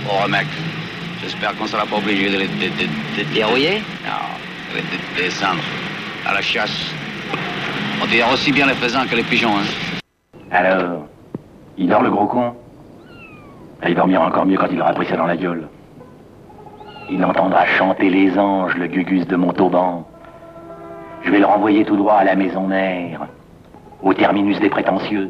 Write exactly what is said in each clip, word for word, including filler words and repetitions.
Oh mec, j'espère qu'on sera pas obligé de les de, de, de dérouiller. Non, de, de, de descendre à la chasse. On tire aussi bien les faisans que les pigeons, hein. Alors, il dort le gros con? Il dormira encore mieux quand il aura pris ça dans la gueule. Il entendra chanter les anges, le gugus de Montauban. Je vais le renvoyer tout droit à la maison mère, au terminus des prétentieux.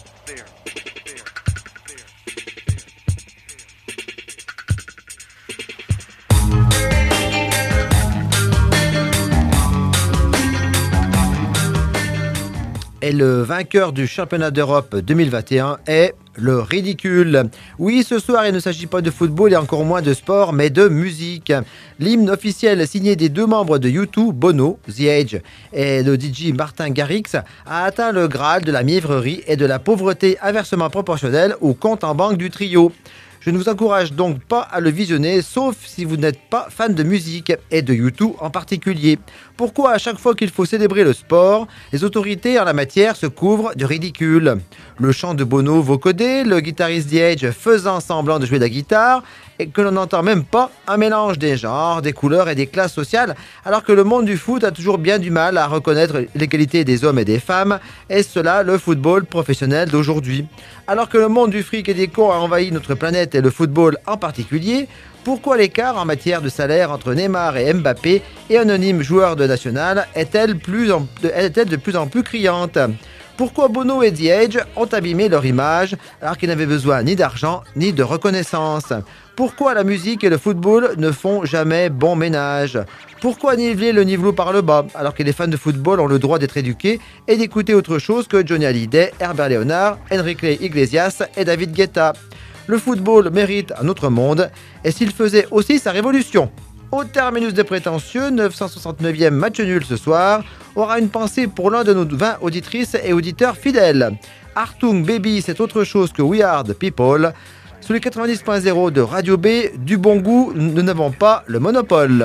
Et le vainqueur du championnat d'Europe deux mille vingt et un est le Ridicule. Oui, ce soir, il ne s'agit pas de football et encore moins de sport, mais de musique. L'hymne officiel signé des deux membres de U deux, Bono, The Age, et le D J Martin Garrix, a atteint le Graal de la mièvrerie et de la pauvreté inversement proportionnelle au compte en banque du trio. Je ne vous encourage donc pas à le visionner, sauf si vous n'êtes pas fan de musique, et de U deux en particulier. Pourquoi à chaque fois qu'il faut célébrer le sport, les autorités en la matière se couvrent du ridicule? Le chant de Bono vocodé, le guitariste The Age faisant semblant de jouer de la guitare, et que l'on n'entend même pas un mélange des genres, des couleurs et des classes sociales, alors que le monde du foot a toujours bien du mal à reconnaître l'égalité des hommes et des femmes, et cela le football professionnel d'aujourd'hui. Alors que le monde du fric et des cons a envahi notre planète et le football en particulier, pourquoi l'écart en matière de salaire entre Neymar et Mbappé et anonyme joueur de national est-elle, plus en, est-elle de plus en plus criante? Pourquoi Bono et The Age ont abîmé leur image alors qu'ils n'avaient besoin ni d'argent ni de reconnaissance? Pourquoi la musique et le football ne font jamais bon ménage? Pourquoi niveler le niveau par le bas alors que les fans de football ont le droit d'être éduqués et d'écouter autre chose que Johnny Hallyday, Herbert Léonard, Enrique Iglesias et David Guetta? Le football mérite un autre monde, et s'il faisait aussi sa révolution? Au terminus des prétentieux, neuf cent soixante-neuvième match nul ce soir, aura une pensée pour l'un de nos vingt auditrices et auditeurs fidèles. Artung Baby, c'est autre chose que We Are the People. Sous les quatre-vingt-dix point zéro de Radio B, du bon goût, nous n'avons pas le monopole.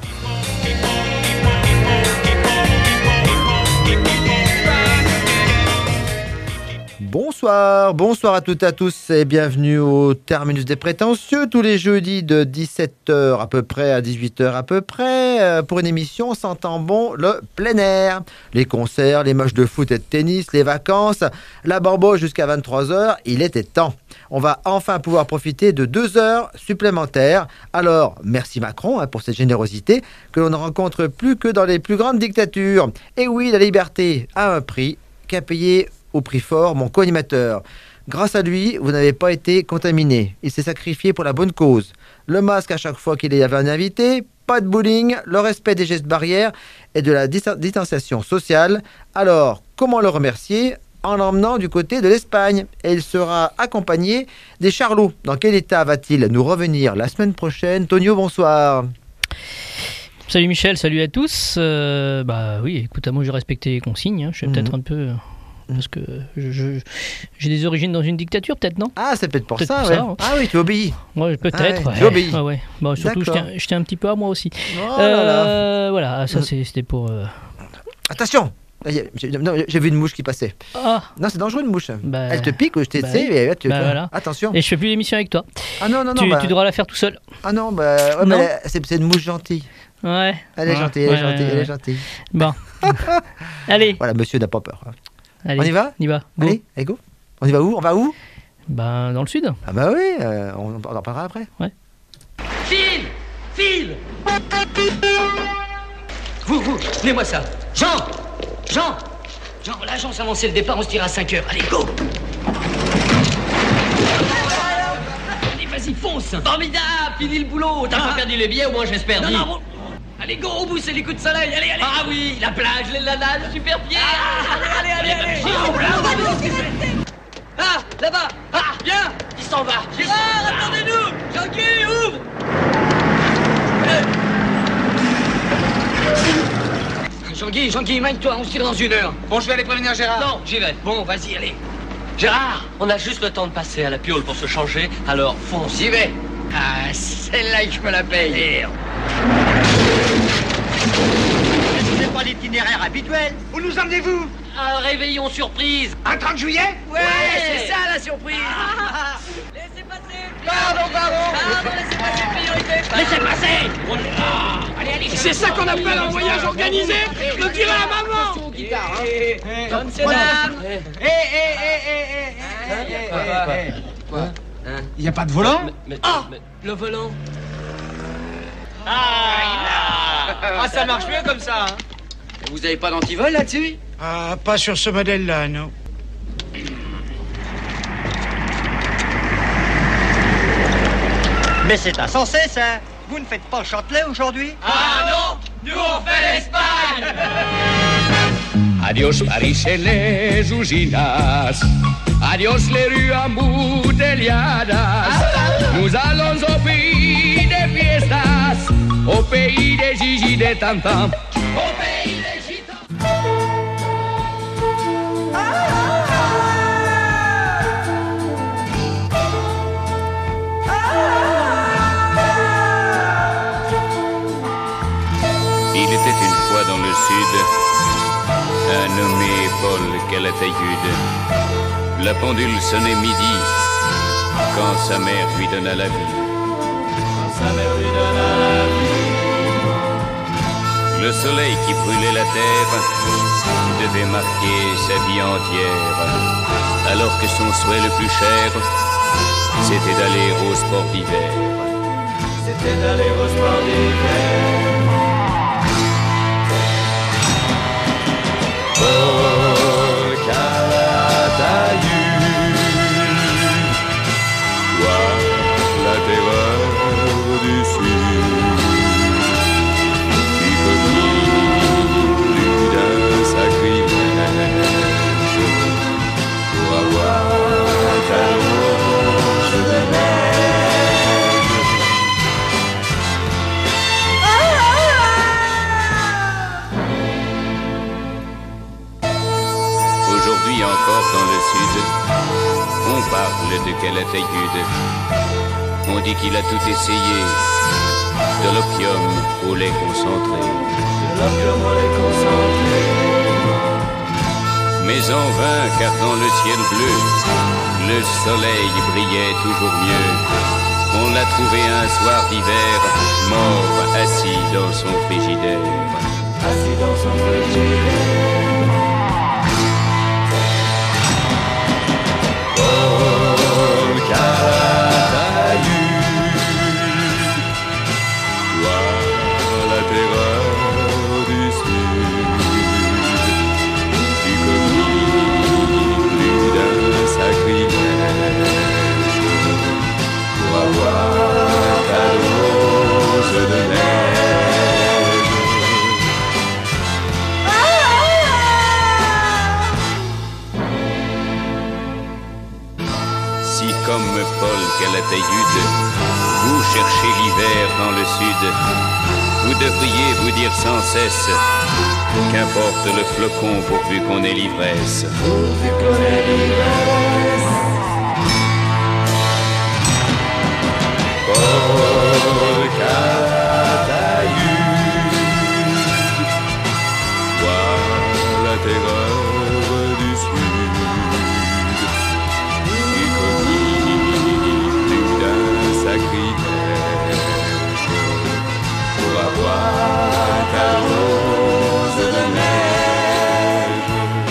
Bonsoir, bonsoir à toutes et à tous et bienvenue au terminus des prétentieux tous les jeudis de dix-sept heures à peu près à dix-huit heures à peu près pour une émission sentant bon le plein air. Les concerts, les matchs de foot et de tennis, les vacances, la bamboche jusqu'à vingt-trois heures, il était temps. On va enfin pouvoir profiter de deux heures supplémentaires. Alors, merci Macron hein, pour cette générosité que l'on ne rencontre plus que dans les plus grandes dictatures. Et oui, la liberté a un prix qu'a payé au prix fort mon co-animateur. Grâce à lui, vous n'avez pas été contaminé. Il s'est sacrifié pour la bonne cause. Le masque à chaque fois qu'il y avait un invité, pas de bullying, le respect des gestes barrières et de la distanciation sociale. Alors, comment le remercier? En l'emmenant du côté de l'Espagne. Et il sera accompagné des Charlots. Dans quel état va-t-il nous revenir la semaine prochaine? Tonio, bonsoir. Salut Michel, salut à tous. Euh, bah oui, écoute, moi j'ai respecté les consignes. Hein. Je suis mmh. peut-être un peu... Parce que je, je, j'ai des origines dans une dictature, peut-être, non? Ah, c'est peut-être pour peut-être ça, pour ouais. ça hein. Ah oui, tu obéis. Ouais, peut-être. Ah, ouais, ouais. Tu obéis. Ouais, ouais. Bon, surtout, je tiens, je tiens un petit peu à moi aussi. Oh euh, là là. Voilà, ça c'est, c'était pour... Euh... Attention! J'ai, non, j'ai vu une mouche qui passait. Ah. Non, c'est dangereux une mouche. Bah, Elle te pique, je t'ai bah, dit, et tu... bah, voilà. Attention. Et je fais plus d'émission avec toi. Ah non, non, non. Tu, bah... tu devras la faire tout seul. Ah non, bah, ouais, non. mais c'est, c'est une mouche gentille. Ouais. Elle est ouais, gentille, elle ouais, est gentille, ouais, elle est ouais. gentille. Bon. Allez. Voilà, monsieur n'a pas peur. Allez. On y va? On y va. Go. Allez, allez, go. On y va où? On va où? Ben, dans le sud. Ah bah oui, euh, on, on en parlera après. Ouais. File! File! Vous, vous, tenez-moi ça. Jean! Jean! Jean, l'agence a annoncé le départ, on se tire à cinq heures. Allez, go! Allez, vas-y, fonce! Formidable! Fini le boulot! T'as ah. pas perdu les billets, au moins j'espère. Non, non, bon. Allez, go, au bout, c'est les coups de soleil! Allez, allez! Ah oui, la plage, les lalages, super pieds! Ah, allez, allez, allez! allez, allez. Ah, là-bas! Ah, viens! Il s'en va! Gérard, attendez-nous! Jean-Guy, ouvre! Jean-Guy, Jean-Guy, mène-toi, on se tire dans une heure. Bon, je vais aller prévenir Gérard. Non, j'y vais. Bon, vas-y, allez. Gérard, on a juste le temps de passer à la piole pour se changer, alors fonce. J'y vais. Ah, celle-là, je me la paye. C'est pas l'itinéraire habituel. Où nous emmenez-vous? Un réveillon surprise. Un trente juillet? Ouais, ouais, c'est ça la surprise. Ah. Laissez passer. Pardon, pardon. Pardon. C'est ça qu'on appelle un voyage organisé. Le dirait à maman. Comme c'est là. Hé, hé, hé, hé, hé, hé, hé. Quoi? Il n'y a pas de volant? Ah, le volant. Ah, ah, ça marche mieux comme ça. Hein. Vous avez pas d'antivol là-dessus? Ah, pas sur ce modèle-là, non. Mais c'est insensé, ça. Vous ne faites pas le Châtelet aujourd'hui? Ah non, nous on fait l'Espagne. Adios París et les usinas, adios les rues emboutelladas. Nous allons au pays des fiestas, au pays des gigis des tantans. Au pays des gitans. Il était une fois dans le sud un nommé Paul Calatayud. La pendule sonnait midi quand sa mère lui donna la vie. Quand sa mère lui donna la vie. Le soleil qui brûlait la terre devait marquer sa vie entière. Alors que son souhait le plus cher, c'était d'aller au sport d'hiver. C'était d'aller au sport d'hiver. Paul Calatayud, toi la terreur du sud, tu commis plus d'un sacrilège pour avoir ta rose de neige. Aujourd'hui encore dans le sud, on parle de Calatayud. On dit qu'il a tout essayé, de l'opium au lait concentré. De l'opium au lait concentré. Mais en vain, car dans le ciel bleu, le soleil brillait toujours mieux. On l'a trouvé un soir d'hiver, mort, assis dans son frigidaire. Assis dans son frigidaire. Paul Calatayud, toi la terreur du sud, tu commis plus d'un sacrilège pour avoir ta rose de neige. Si comme Paul Calatayud, vous cherchez l'hiver dans le sud, vous devriez vous dire sans cesse qu'importe le flocon pourvu qu'on ait l'ivresse. Pourvu qu'on ait l'ivresse. Paul Calatayud, toi la terreur du sud, tu commis plus d'un sacrilège pour avoir ta rose de neige.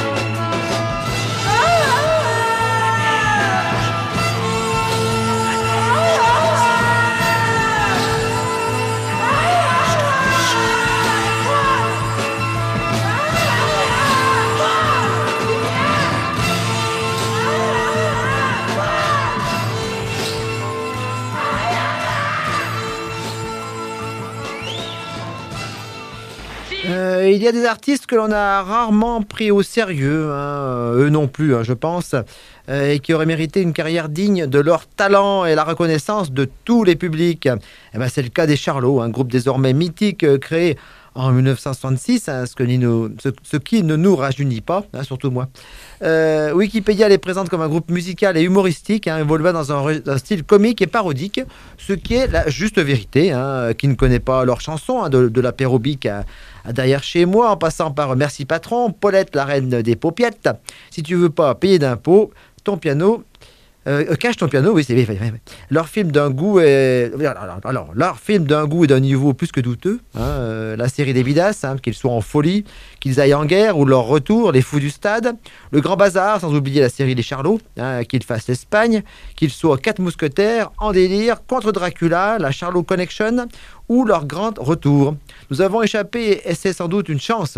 Euh, il y a des artistes que l'on a rarement pris au sérieux, hein, eux non plus, hein, je pense, euh, et qui auraient mérité une carrière digne de leur talent et la reconnaissance de tous les publics. Eh ben, c'est le cas des Charlots, un groupe désormais mythique euh, créé en dix-neuf cent soixante-six, hein, ce, que ni nous, ce, ce qui ne nous rajeunit pas, hein, surtout moi. Euh, Wikipédia les présente comme un groupe musical et humoristique, hein, évoluant dans un, un style comique et parodique, ce qui est la juste vérité. Hein, qui ne connaît pas leurs chansons, hein, de, de l'apérobique à, à Derrière chez moi, en passant par Merci Patron, Paulette, la reine des paupiettes. Si tu veux pas payer d'impôts, ton piano Euh, cache ton piano, oui, c'est oui, oui, oui. Leur film d'un goût est... alors, alors, leur film d'un goût et d'un niveau plus que douteux. Hein, euh, la série des Vidas, hein, qu'ils soient en folie, qu'ils aillent en guerre ou leur retour, les fous du stade, le Grand Bazar, sans oublier la série Les Charlots, hein, qu'ils fassent l'Espagne, qu'ils soient quatre mousquetaires en délire contre Dracula, la Charlot Connection ou leur grand retour. Nous avons échappé, et c'est sans doute une chance,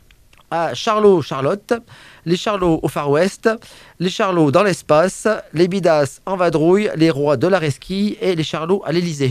à Charlot Charlotte, les Charlots au Far West, les Charlots dans l'espace, les Bidas en vadrouille, les rois de la resquille et les Charlots à l'Élysée.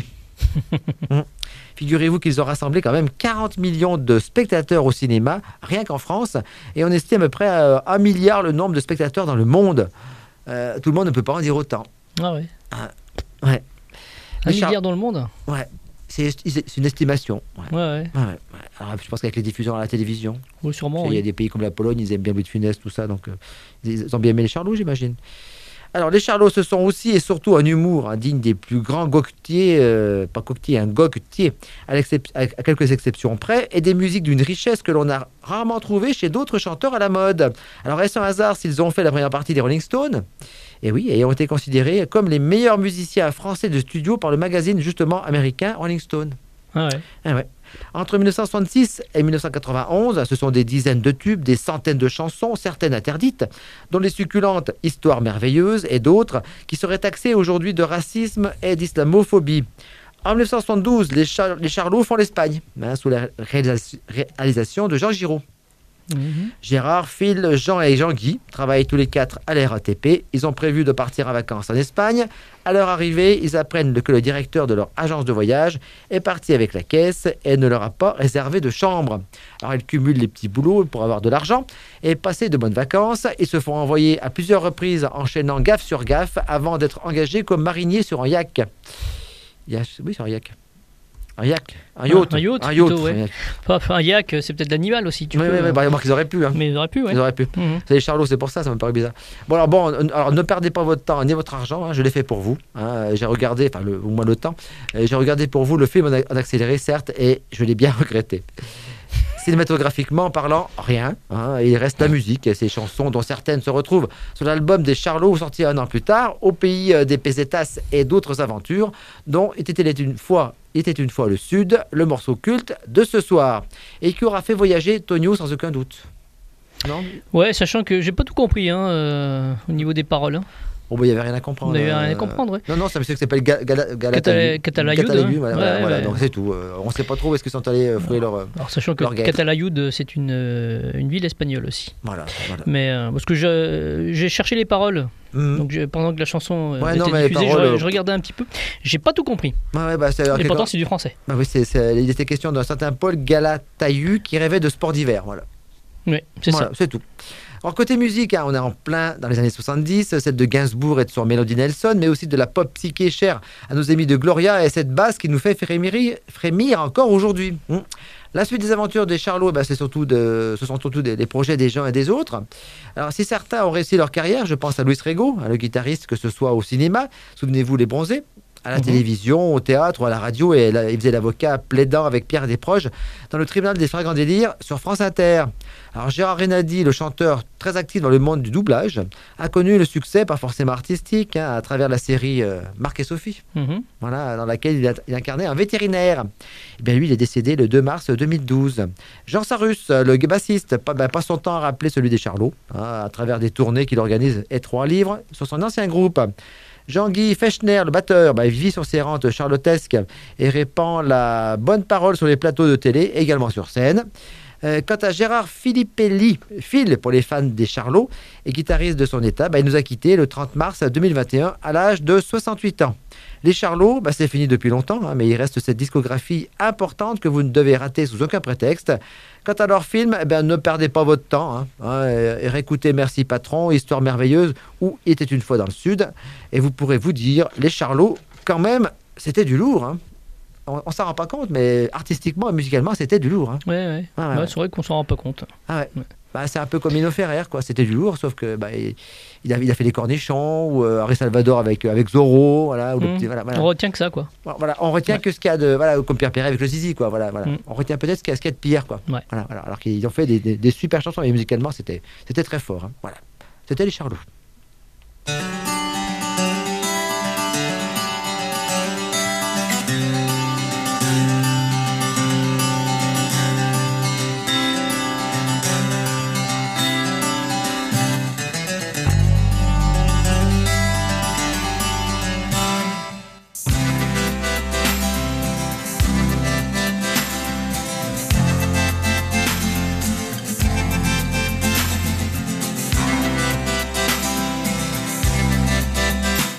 Hum. Figurez-vous qu'ils ont rassemblé quand même quarante millions de spectateurs au cinéma, rien qu'en France, et on estime à peu près à un milliard le nombre de spectateurs dans le monde. Euh, tout le monde ne peut pas en dire autant. Ah ouais. Ah, ouais. Un Les Char- milliard dans le monde. Ouais. C'est, c'est une estimation. Ouais. Ouais, ouais. Ouais, ouais. Alors, je pense qu'avec les diffusions à la télévision, Oui, sûrement. il y a Oui. des pays comme la Pologne, ils aiment bien Louis de Funès, tout ça, donc euh, ils ont bien aimé les Charlots, j'imagine. Alors, les Charlots, ce sont aussi et surtout un humour hein, digne des plus grands goquetiers, euh, pas coquetiers, un goquetier, à, l'excep- à quelques exceptions près, et des musiques d'une richesse que l'on a rarement trouvée chez d'autres chanteurs à la mode. Alors, est-ce un hasard s'ils ont fait la première partie des Rolling Stones ? Et oui, et ont été considérés comme les meilleurs musiciens français de studio par le magazine justement américain Rolling Stone. Ah ouais. Ah ouais. Entre dix-neuf cent soixante-six et dix-neuf cent quatre-vingt-onze, ce sont des dizaines de tubes, des centaines de chansons, certaines interdites, dont les succulentes Histoires merveilleuses et d'autres qui seraient taxées aujourd'hui de racisme et d'islamophobie. En dix-neuf cent soixante-douze, les, Char- les Charlots font l'Espagne, hein, sous la réalisa- réalisation de Jean Giraud. Mhm. Gérard, Phil, Jean et Jean-Guy travaillent tous les quatre à la R A T P. Ils ont prévu de partir en vacances en Espagne. À leur arrivée, ils apprennent que le directeur de leur agence de voyage est parti avec la caisse et ne leur a pas réservé de chambre. Alors ils cumulent les petits boulots pour avoir de l'argent et passer de bonnes vacances. Ils se font envoyer à plusieurs reprises enchaînant gaffe sur gaffe avant d'être engagés comme mariniers sur un yacht. Yacht, oui, sur un yacht. Un yacht, un yacht, Un yacht, un yacht, plutôt, ouais. un yacht. Enfin, un yak, c'est peut-être l'animal aussi. Tu Oui, peux, oui, oui, euh, bah, remarque, ils auraient pu. Hein. Mais ils auraient pu, ouais. Ils auraient pu. Mhm. C'est les Charlots, c'est pour ça, ça me paraît bizarre. Bon, alors, bon, alors ne perdez pas votre temps ni votre argent, hein, je l'ai fait pour vous. Hein, j'ai regardé, enfin, le, au moins le temps, euh, j'ai regardé pour vous le film en, a- en accéléré, certes, et je l'ai bien regretté. Cinématographiquement parlant, rien. Hein, il reste la musique et ces chansons dont certaines se retrouvent sur l'album des Charlots sorti un an plus tard, Au pays euh, des pesetas et d'autres aventures, dont était une fois, était une fois le Sud, le morceau culte de ce soir, et qui aura fait voyager Tonio sans aucun doute. Non. Ouais, sachant que j'ai pas tout compris hein, euh, au niveau des paroles. Hein. Bon, bah, il n'y avait rien à comprendre. Il n'y avait euh, rien à comprendre, ouais. Non, non, c'est un monsieur qui s'appelle Ga- Gala- Catala- Galatayud. Catalayud, Catalayud, hein. voilà, Ouais, voilà, ouais, voilà, ouais. donc c'est tout. Euh, on ne sait pas trop où est-ce qu'ils sont allés euh, fouiller leur... euh, Alors, sachant que leur guêtre. Catalayoud, c'est une, euh, une ville espagnole aussi. Voilà, voilà. Mais euh, parce que je- j'ai cherché les paroles. Mhm. Donc je- pendant que la chanson euh, Ouais, était non, mais les diffusée, paroles, je, euh, je regardais un petit peu. J'ai pas tout compris. Ouais, ouais, bah, c'est, Et quelque- pourtant, c'est du français. bah oui, c'est, c'est- il était question d'un certain Paul Galatayud qui rêvait de sport d'hiver. Voilà. Oui, c'est Voilà, ça. c'est tout. Alors, côté musique, hein, on est en plein dans les années soixante-dix, celle de Gainsbourg et de son Melody Nelson, mais aussi de la pop psyché chère à nos amis de Gloria et cette basse qui nous fait frémir, frémir encore aujourd'hui. Hum. La suite des aventures des Charlots, bah, c'est surtout de, ce sont surtout des, des projets des uns et des autres. Alors, si certains ont réussi leur carrière, je pense à Luis Rego, hein, le guitariste, que ce soit au cinéma, souvenez-vous Les Bronzés, à la Mhm. télévision, au théâtre ou à la radio, et là, il faisait l'avocat plaidant avec Pierre Desproges dans le tribunal des flagrants délires sur France Inter. Alors Gérard Renaldi, le chanteur très actif dans le monde du doublage, a connu le succès, pas forcément artistique, hein, à travers la série euh, Marc et Sophie, Mhm. voilà, dans laquelle il, a, il incarnait un vétérinaire. Et bien lui, il est décédé le deux mars deux mille douze. Jean Sarus, le bassiste, pas, ben, pas son temps à rappeler celui des Charlots, hein, à travers des tournées qu'il organise et trois livres sur son ancien groupe. Jean-Guy Fechner, le batteur, bah, il vit sur ses rentes charlotesques et répand la bonne parole sur les plateaux de télé, également sur scène. Euh, quant à Gérard Filippelli, Phil pour les fans des Charlots, et guitariste de son état, bah, il nous a quittés le trente mars deux mille vingt et un à l'âge de soixante-huit ans. Les Charlots, bah, c'est fini depuis longtemps, hein, mais il reste cette discographie importante que vous ne devez rater sous aucun prétexte. Quant à leur film, eh ben, ne perdez pas votre temps, hein, hein, et réécoutez Merci Patron, Histoire merveilleuse ou Il était une fois dans le Sud, et vous pourrez vous dire, les Charlots, quand même, c'était du lourd. Hein. On, on s'en rend pas compte, mais artistiquement et musicalement, c'était du lourd. Hein. Ouais, ouais. Ah, ouais, Ouais, ouais. c'est vrai qu'on s'en rend pas compte. Ah ouais. Ouais. Bah, c'est un peu comme Nino Ferrer, quoi. C'était du lourd, sauf que bah, il, il a, il a fait les Cornichons, ou euh, Henri Salvador avec, avec Zorro, voilà, ou le Mhm. petit, voilà, voilà. On retient que ça, quoi. Voilà, on retient Ouais. que ce qu'il y a de, voilà, comme Pierre Perret avec le Zizi, quoi. Voilà, voilà. Mm. On retient peut-être ce qu'il y a, ce qu'il y a de pire, quoi. Ouais. Voilà, voilà. Alors qu'ils ont fait des, des, des super chansons et musicalement, c'était, c'était très fort. Hein. Voilà. C'était les Charlots.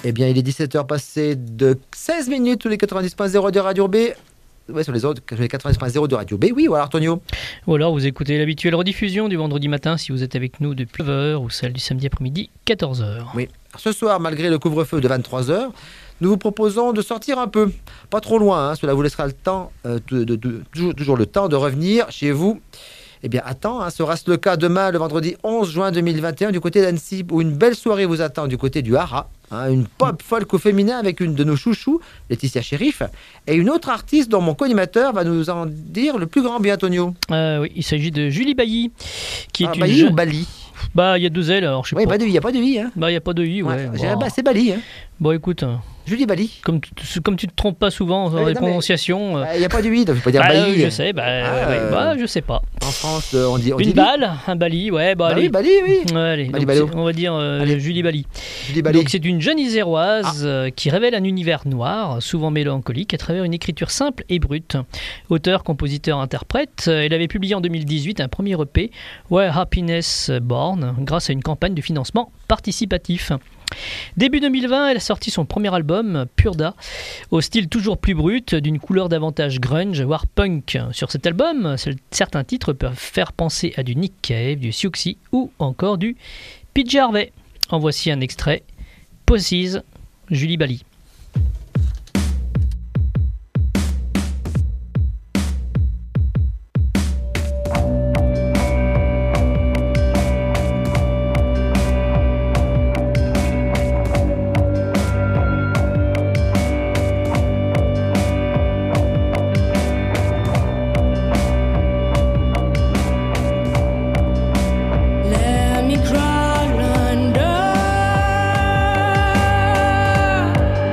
Eh bien, il est dix-sept heures passées de seize minutes, tous les quatre-vingt-dix point zéro de Radio B. Ouais, sur les autres, les quatre-vingt-dix point zéro de Radio B. Oui, voilà, Antonio. Ou alors, vous écoutez l'habituelle rediffusion du vendredi matin si vous êtes avec nous depuis neuf heures ou celle du samedi après-midi, quatorze heures. Oui. Alors, ce soir, malgré le couvre-feu de vingt-trois heures, nous vous proposons de sortir un peu. Pas trop loin, hein, cela vous laissera le temps, euh, de, de, de, toujours, toujours le temps de revenir chez vous. Eh bien, attends, hein, sera-ce le cas demain, le vendredi onze juin deux mille vingt et un, du côté d'Annecy, où une belle soirée vous attend du côté du Hara, hein, une pop folk au féminin avec une de nos chouchous, Laetitia Sheriff, et une autre artiste dont mon co-animateur va nous en dire le plus grand bien, Antonio. Euh, oui, il s'agit de Julie Bailly, qui est ah, une Bailly jeune... ou Bali? Bah, il y a deux L, alors je sais oui, pas. Oui, il n'y a pas de I, hein. Bah, il n'y a pas de I, ouais. ouais ouais. Bah, c'est Bali, hein. Bon, écoute... Julie Bali. Comme tu, comme tu te trompes pas souvent dans ouais, les non, prononciations. Il n'y bah, a pas de I, donc je peux dire bah, Bali. Je sais, bah, ah, ouais, euh, bah, je sais pas. En France, euh, on dit. On Une dit balle, un Bali, ouais, bah, bah allez. Oui, Bali, oui. Ouais, allez, Bali, donc, on va dire euh, Julie Bali. Julie Bali. Donc c'est une jeune iséroise ah. euh, qui révèle un univers noir, souvent mélancolique, à travers une écriture simple et brute. Auteur, compositeur, interprète, euh, elle avait publié en deux mille dix-huit un premier E P, Where Happiness Born, grâce à une campagne de financement participatif. Début deux mille vingt, elle a sorti son premier album, Purda, au style toujours plus brut, d'une couleur davantage grunge, voire punk. Sur cet album, certains titres peuvent faire penser à du Nick Cave, du Siouxsie ou encore du P J Harvey. En voici un extrait, Posses, Julie Bali. Let me crawl under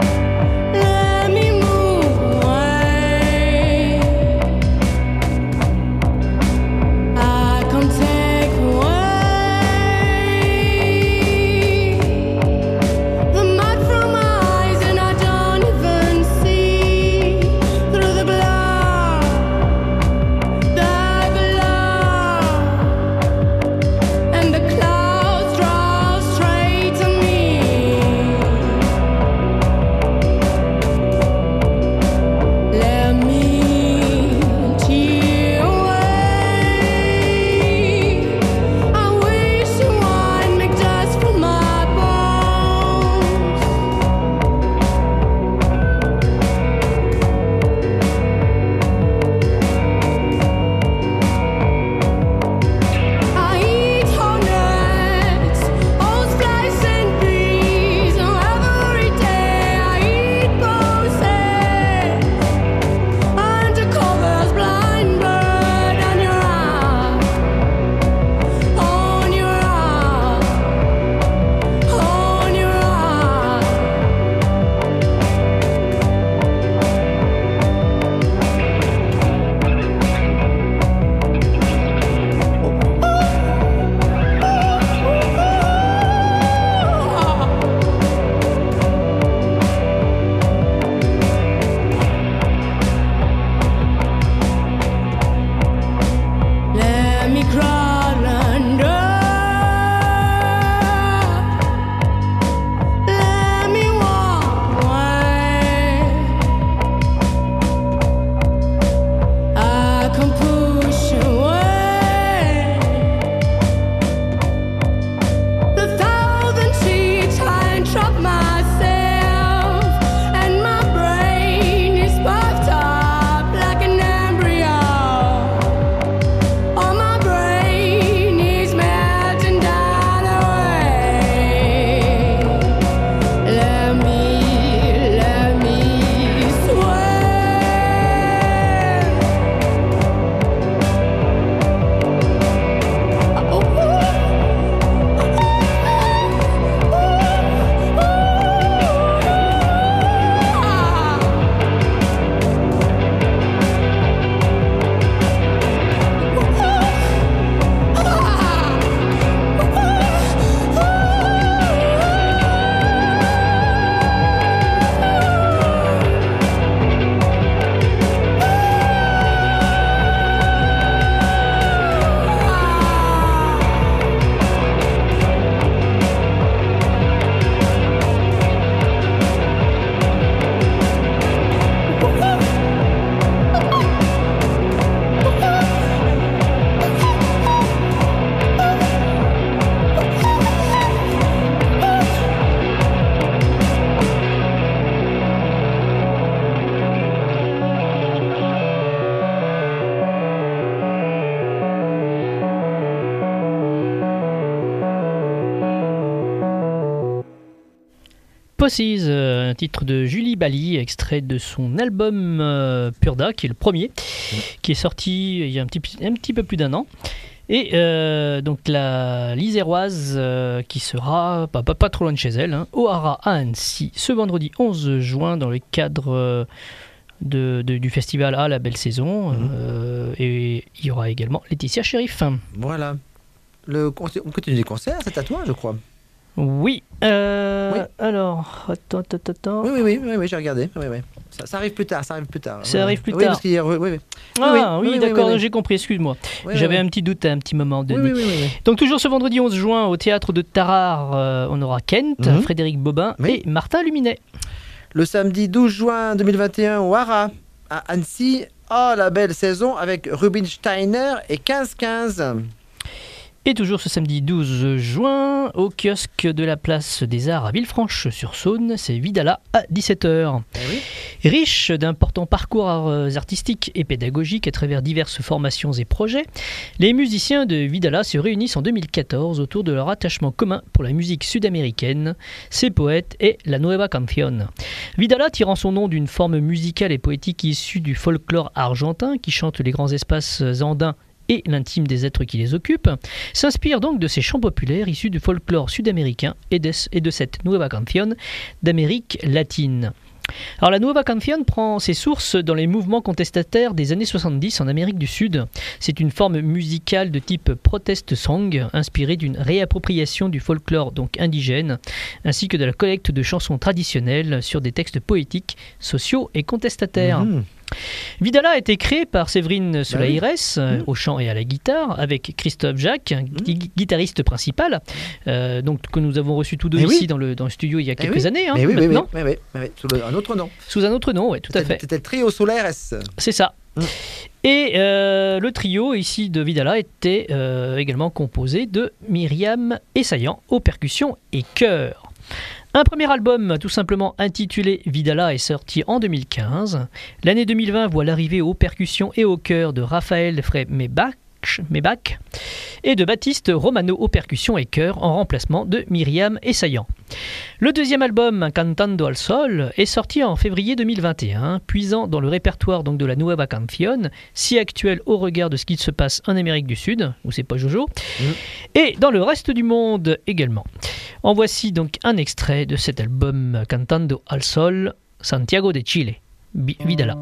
Pussies, euh, un titre de Julie Bali, extrait de son album euh, Purda, qui est le premier, mmh. qui est sorti il y a un petit, un petit peu plus d'un an. Et euh, donc la Liséroise euh, qui sera pas, pas, pas trop loin de chez elle, hein, au Hara à Annecy, ce vendredi onze juin dans le cadre euh, de, de, du festival à la belle saison. Mmh. Euh, et il y aura également Laetitia Sheriff. Voilà. Le, on continue des concerts, c'est à toi je crois. Oui. Euh, oui. Alors, attends, attends, attends. Oui, oui, oui, oui, oui j'ai regardé. Oui, oui. Ça, ça arrive plus tard, ça arrive plus tard. Ça oui, arrive plus oui, tard. Parce qu'il y a, oui, oui, oui. Ah oui, oui, oui d'accord, oui, oui, j'ai compris, excuse-moi. Oui, J'avais oui, un petit doute à un petit moment donné. Oui, oui, oui, oui. Donc toujours ce vendredi onze juin, au théâtre de Tarare, euh, on aura Kent, mm-hmm. Frédéric Bobin oui. et Martin Luminet. Le samedi douze juin deux mille vingt et un, au Hara, à Annecy, oh, la belle saison avec Rubinsteiner et quinze quinze. Et toujours ce samedi douze juin, au kiosque de la place des Arts à Villefranche-sur-Saône, c'est Vidala à dix-sept heures. Eh oui. Riche d'importants parcours artistiques et pédagogiques à travers diverses formations et projets, les musiciens de Vidala se réunissent en deux mille quatorze autour de leur attachement commun pour la musique sud-américaine, ses poètes et la Nueva Canción. Vidala, tirant son nom d'une forme musicale et poétique issue du folklore argentin qui chante les grands espaces andins et l'intime des êtres qui les occupent, s'inspire donc de ces chants populaires issus du folklore sud-américain et de, et de cette Nueva Canción d'Amérique latine. Alors la Nueva Canción prend ses sources dans les mouvements contestataires des années soixante-dix en Amérique du Sud. C'est une forme musicale de type protest song, inspirée d'une réappropriation du folklore donc indigène, ainsi que de la collecte de chansons traditionnelles sur des textes poétiques, sociaux et contestataires. Mmh. Vidala a été créé par Séverine Solaires euh, mmh. au chant et à la guitare, avec Christophe Jacques, mmh. gu- guitariste principal, euh, donc, que nous avons reçu tous deux mais ici oui. dans, le, dans le studio il y a quelques oui. années. Hein, mais oui, maintenant. Oui, oui, oui, oui, oui. Sous le, un autre nom. Sous un autre nom, oui, tout c'était, à fait. C'était le trio Solaires. C'est ça. Mmh. Et euh, le trio ici de Vidala était euh, également composé de Myriam Essayan aux percussions et chœurs. Un premier album tout simplement intitulé Vidala est sorti en deux mille quinze. L'année deux mille vingt voit l'arrivée aux percussions et au chœur de Raphaël Frey-Mebach et de Baptiste Romano aux percussions et chœurs en remplacement de Myriam Essayan. Le deuxième album, Cantando al Sol, est sorti en février deux mille vingt et un, puisant dans le répertoire donc de la Nueva Canción, si actuel au regard de ce qui se passe en Amérique du Sud, où c'est pas Jojo, mmh. et dans le reste du monde également. En voici donc un extrait de cet album Cantando al Sol, Santiago de Chile, Vidala.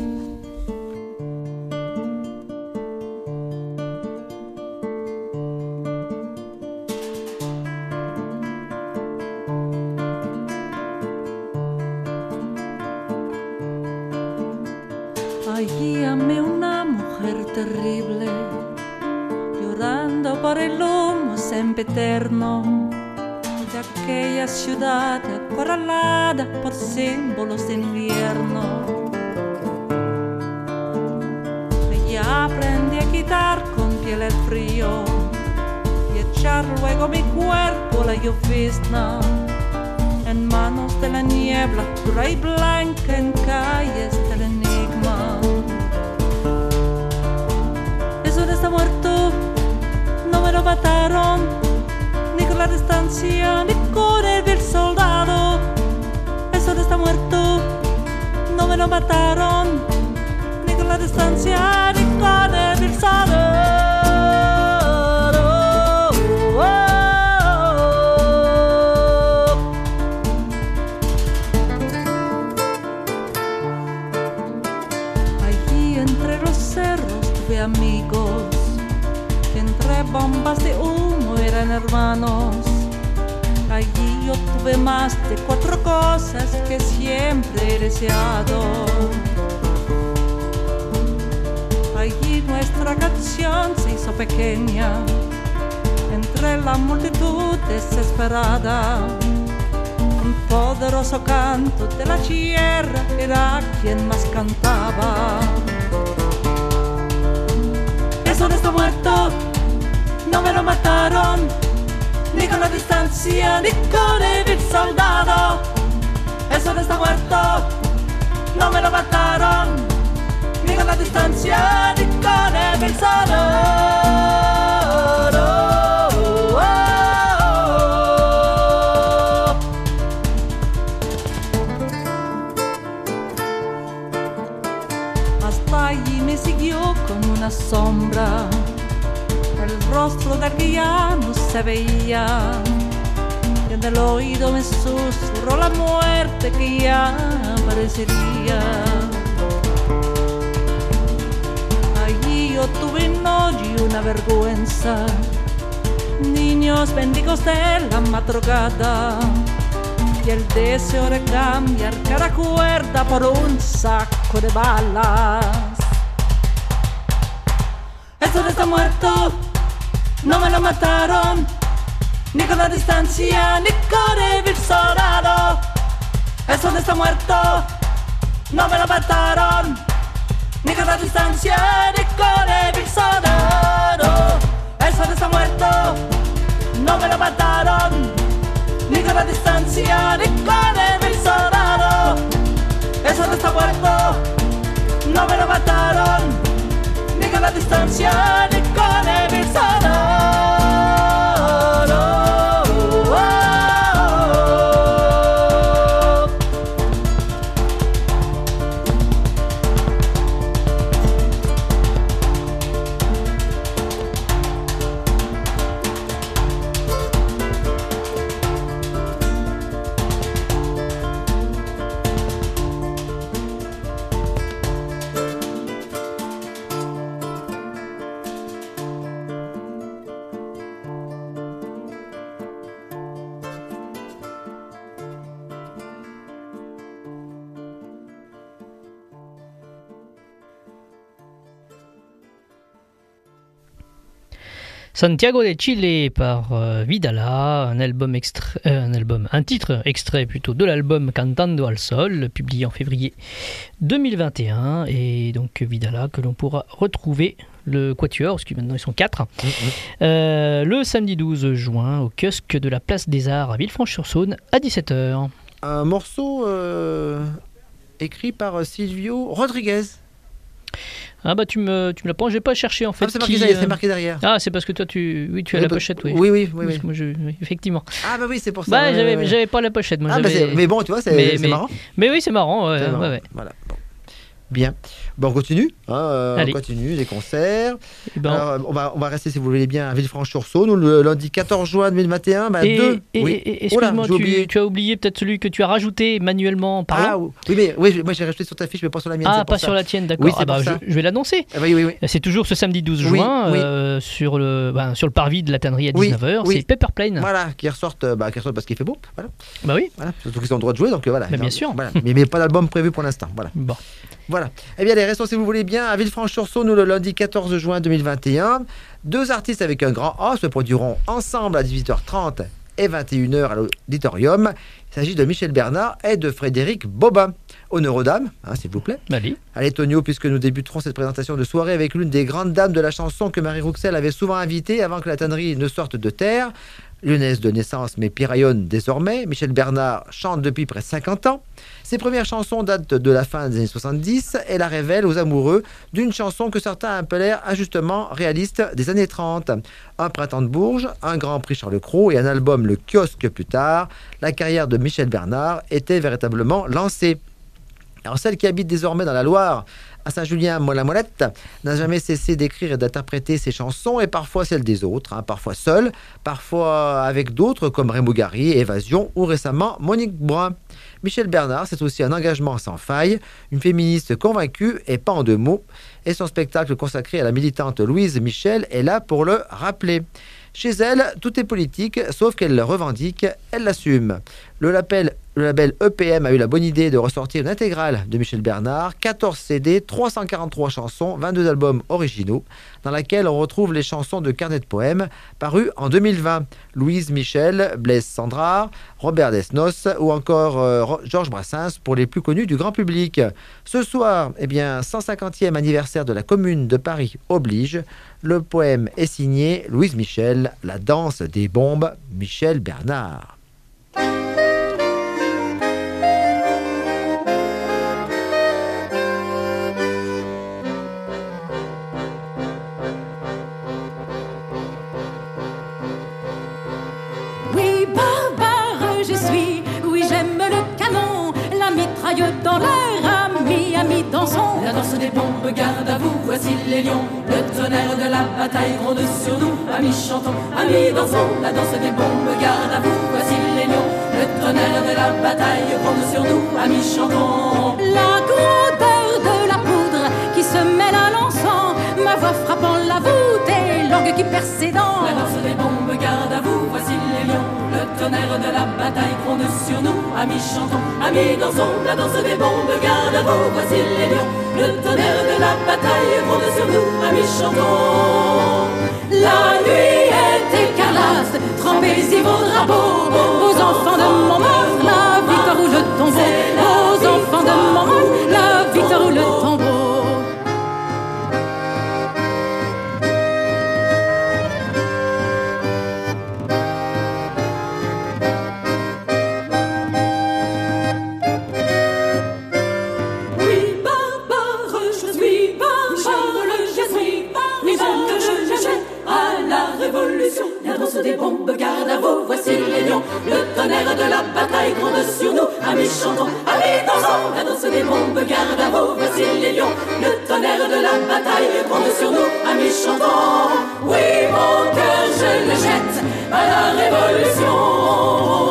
Allí amé una mujer terrible, llorando por el humo sempiterno de aquella ciudad acorralada por símbolos de invierno. Ella aprendí a quitar con piel el frío y echar luego mi cuerpo la llovizna en manos de la niebla dura y blanca en calles del enigma. Eso no está muerto, no me lo mataron, ni con la distancia, ni con el vil soldado. Eso no está muerto, no me lo mataron, ni con la distancia, ni con el vil soldado. Amigos que entre bombas de humo eran hermanos. Allí yo tuve más de cuatro cosas que siempre he deseado. Allí nuestra canción se hizo pequeña entre la multitud desesperada. Un poderoso canto de la tierra era quien más cantaba. Eso no está muerto, no me lo mataron, ni con la distancia, ni con el vil soldado. Eso no está muerto, no me lo mataron, ni con la distancia, ni con el vil soldado. hasta allí me siguió como una sombra, el rostro del que ya no se veía, y en el oído me susurró la muerte que ya aparecería. Allí yo tuve un odio y una vergüenza, niños bendigos de la madrugada, y el deseo de cambiar cada cuerda por un saco de balas. Eso no está muerto, no me lo mataron, ni con la distancia, ni con el soldado. Eso no está muerto, no me lo mataron, ni con la distancia, ni con el soldado. Eso no está muerto, no me lo mataron, ni con la distancia, ni con el soldado. Eso no está muerto, no me lo mataron, ni con la distancia, ni con el soldado. Santiago de Chile par euh, Vidala, un album extrait, euh, un album, un titre extrait plutôt de l'album Cantando al Sol, publié en février deux mille vingt et un, et donc Vidala que l'on pourra retrouver le Quatuor, parce que maintenant ils sont quatre, mmh, mmh. Euh, le samedi douze juin au kiosque de la Place des Arts à Villefranche-sur-Saône à dix-sept heures. Un morceau euh, écrit par Silvio Rodriguez. Ah bah tu me tu me l'as pas, j'ai pas cherché en fait. Ah, c'est, marqué, qui, euh... c'est marqué derrière. Ah c'est parce que toi tu oui tu as oui, la pochette oui. Oui oui oui. Parce oui. que moi, je, oui effectivement. Ah bah oui c'est pour ça. Bah ouais, j'avais ouais. j'avais pas la pochette moi. Ah, bah c'est... Mais bon tu vois c'est, mais, c'est mais, marrant. Mais oui c'est marrant. Ouais, c'est marrant. Ouais, ouais. Voilà. Bon. Bien. Bon, on continue. Hein, euh, on continue les concerts. Ben, Alors, on, va, on va rester, si vous voulez bien, à Villefranche-sur-Saône, le lundi quatorze juin deux mille vingt et un. Bah, et, deux. Et, oui. et, excuse-moi, oh là, tu, tu as oublié peut-être celui que tu as rajouté manuellement parlant. Ah oui, mais oui, moi j'ai rajouté sur ta fiche, mais pas sur la mienne. Ah, pas ça. Sur la tienne, d'accord. Oui, ah, bah, je, je vais l'annoncer. Ah, oui, oui, oui. C'est toujours ce samedi douze juin, oui, oui. Euh, sur, le, bah, sur le parvis de la tannerie à dix-neuf heures. Oui, oui. C'est Pepper Plane. Voilà, qui ressortent, bah, qui ressortent parce qu'il fait beau. Voilà. Bah oui. Voilà. Surtout qu'ils ont le droit de jouer, donc voilà. Bah, bien sûr. Voilà. Mais, mais pas d'album prévu pour l'instant. Voilà. Bon. Voilà. Eh bien, les restons, si vous voulez bien, à Villefranche-sur-Saône, le lundi quatorze juin deux mille vingt et un. Deux artistes avec un grand A se produiront ensemble à dix-huit heures trente et vingt et une heures à l'auditorium. Il s'agit de Michel Bernard et de Frédéric Bobin. Honneur aux dames, hein, s'il vous plaît. Allez. Allez, Tonio, puisque nous débuterons cette présentation de soirée avec l'une des grandes dames de la chanson que Marie Rouxel avait souvent invitée avant que la tannerie ne sorte de terre. Lyonnaise de naissance mais piraillonne désormais, Michel Bernard chante depuis près de cinquante ans. Ses premières chansons datent de la fin des années soixante-dix et la révèle aux amoureux d'une chanson que certains appelèrent injustement réaliste des années trente. Un printemps de Bourges, un grand prix Charles Cros et un album Le Kiosque plus tard, la carrière de Michel Bernard était véritablement lancée. Alors celle qui habite désormais dans la Loire, à Saint-Julien-Molin-Molette, n'a jamais cessé d'écrire et d'interpréter ses chansons, et parfois celles des autres, hein, parfois seule, parfois avec d'autres comme Raymond Gary, Évasion ou récemment Monique Brun. Michel Bernard, c'est aussi un engagement sans faille, une féministe convaincue et pas en deux mots, et son spectacle consacré à la militante Louise Michel est là pour le rappeler. Chez elle, tout est politique, sauf qu'elle le revendique, elle l'assume. Le label, le label E P M a eu la bonne idée de ressortir une intégrale de Michel Bernard, quatorze C D, trois cent quarante-trois chansons, vingt-deux albums originaux, dans laquelle on retrouve les chansons de carnet de poèmes parus en deux mille vingt. Louise Michel, Blaise Sandrard, Robert Desnos ou encore euh, Georges Brassens pour les plus connus du grand public. Ce soir, eh bien, cent cinquantième anniversaire de la Commune de Paris oblige. Le poème est signé Louise Michel, la danse des bombes, Michel Bernard. Oui, barbare je suis, oui j'aime le canon, la mitraille dans l'air, ami, ami dans son la danse des bombes, garde à vous, voici les lions. Le tonnerre de la bataille gronde sur nous. Amis chantons, amis dansons, la danse des bombes, garde à vous, voici les lions. Le tonnerre de la bataille gronde sur nous, amis chantons. La grandeur de la poudre qui se mêle à l'encens, ma voix frappant la voûte et l'orgue qui perce ses dents. La danse des bombes, garde à vous, voici les lions. Le tonnerre de la bataille gronde sur nous, amis chantons, amis dansons, la danse des bombes, garde à vous, voici les lions. Le tonnerre de la bataille gronde sur nous, amis chantons. La nuit est écarlate, trempez-y vos drapeaux, aux enfants de Montmartre, la victoire ou le tombeau. Aux enfants de Montmartre, la victoire ou le tombeau. Des bombes, garde à vous, voici les lions. Le tonnerre de la bataille gronde sur nous, amis chantons, amis dansons. La danse des bombes, garde à vous, voici les lions. Le tonnerre de la bataille gronde sur nous, amis chantons. Oui, mon cœur, je le jette à la révolution.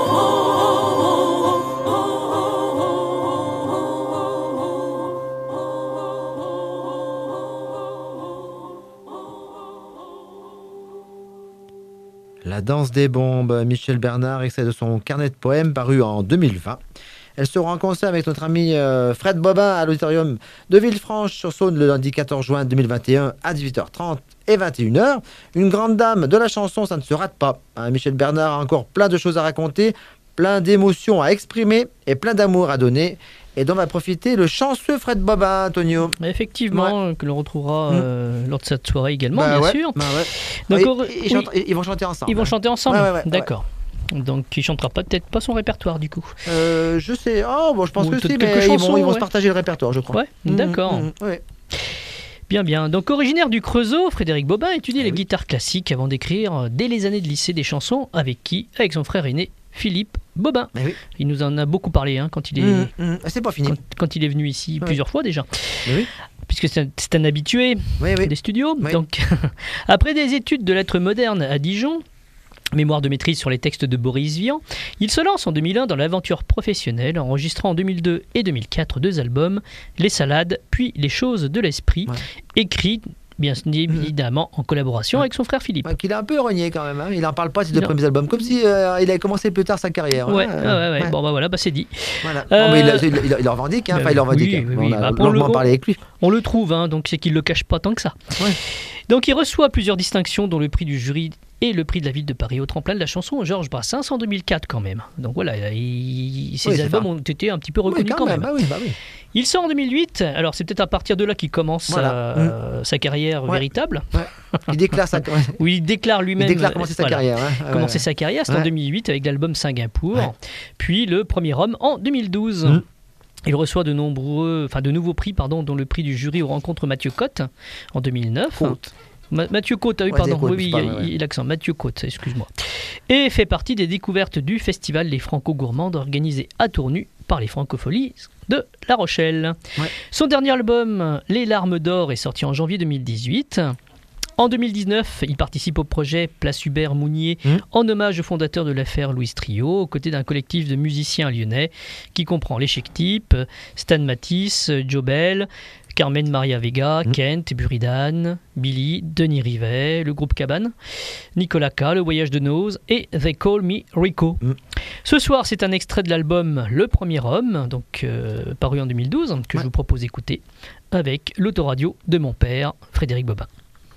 La danse des bombes, Michel Bernard, extrait de son carnet de poèmes paru en deux mille vingt. Elle sera en concert avec notre ami euh, Fred Bobin à l'auditorium de Villefranche-sur-Saône le lundi quatorze juin deux mille vingt et un à dix-huit heures trente et vingt et une heures. Une grande dame de la chanson, ça ne se rate pas. Hein, Michel Bernard a encore plein de choses à raconter, plein d'émotions à exprimer et plein d'amour à donner. Et dont va profiter le chanceux Fred Bobin, Antonio. Effectivement, ouais. que l'on retrouvera euh, lors de cette soirée également, bah bien ouais, sûr. Bah ouais. Donc, ils, au... ils, oui. chantent, ils vont chanter ensemble. Ils vont hein. chanter ensemble, ouais, ouais, ouais, d'accord. Ouais. Donc il chantera peut-être pas son répertoire du coup. Euh, je sais, oh bon, je pense Ou que si, mais chansons, ils vont, ils vont ouais. se partager le répertoire, je crois. Ouais, mmh, d'accord. Mmh, ouais. Bien, bien. Donc originaire du Creusot, Frédéric Bobin étudie ah, la oui. guitare classique avant d'écrire dès les années de lycée des chansons. Avec qui? Avec son frère aîné Philippe Bobin. Oui. Il nous en a beaucoup parlé hein, quand il est mmh, mmh. C'est pas fini. Quand, quand il est venu ici oui. plusieurs fois déjà. Oui. Puisque c'est un, c'est un habitué oui, oui. des studios. Oui. Donc après des études de lettres modernes à Dijon, mémoire de maîtrise sur les textes de Boris Vian, il se lance en deux mille un dans l'aventure professionnelle, enregistrant en deux mille deux et deux mille quatre deux albums, Les Salades, puis Les Choses de l'Esprit, ouais. écrits bien évidemment en collaboration ouais. avec son frère Philippe. Ouais, qu'il a un peu rogné quand même, hein. Il n'en parle pas de ses deux premiers albums, comme si euh, il avait commencé plus tard sa carrière. Ouais, hein. ouais, ouais, ouais. Bon bah voilà, bah c'est dit. Voilà. Euh... Bon, mais il, a, il, il, il en revendique, hein. Enfin il le revendique. Oui, oui, bon, oui. on a bah, longuement le, parlé avec lui. On le trouve, hein, donc c'est qu'il le cache pas tant que ça. Ouais. Donc il reçoit plusieurs distinctions, dont le prix du jury et le prix de la ville de Paris au tremplin de la chanson Georges Brassens en deux mille quatre quand même. Donc voilà, il, ses oui, albums pas... ont été un petit peu reconnus oui, quand, quand même. même. Bah oui, bah oui. Il sort en deux mille huit, alors c'est peut-être à partir de là qu'il commence voilà. sa, mmh. sa carrière ouais. véritable. Ouais. Il déclare sa Où il déclare lui-même. Il déclare commencer sa voilà, carrière. Hein. Commencer ouais. sa carrière, c'est ouais. en deux mille huit avec l'album Singapour, ouais. puis le premier homme en deux mille douze. Mmh. Il reçoit de nombreux, enfin de nouveaux prix, pardon, dont le prix du jury aux rencontres Mathieu Cotte en deux mille neuf. Côte. Ma- Mathieu Côte, ah oui, ouais, pardon, Côte, oui, oui, il, ouais. il l'accent, Mathieu Côte, excuse-moi. Et fait partie des découvertes du festival Les Franco-Gourmandes organisé à Tournu par les Francopholies de La Rochelle. Ouais. Son dernier album, Les Larmes d'Or, est sorti en janvier deux mille dix-huit. En deux mille dix-neuf, il participe au projet Place Hubert Mounier mmh. en hommage au fondateur de l'affaire Louis Trio, aux côtés d'un collectif de musiciens lyonnais qui comprend les Chic Types, Stan Matisse, Joe Bell, Carmen Maria Vega, mmh. Kent, Buridan, Billy, Denis Rivet, le groupe Cabane, Nicolas K, Le Voyage de Noz et They Call Me Rico. Mmh. Ce soir, c'est un extrait de l'album Le Premier Homme, donc euh, paru en deux mille douze, que ouais. je vous propose d'écouter avec l'autoradio de mon père, Frédéric Bobin.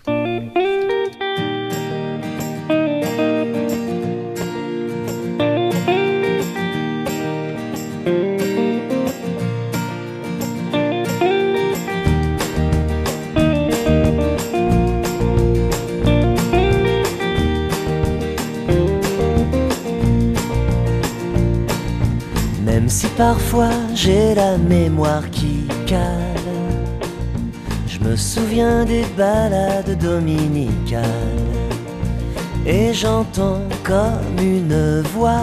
Même si parfois j'ai la mémoire qui cale, je me souviens des balades dominicales et j'entends comme une voix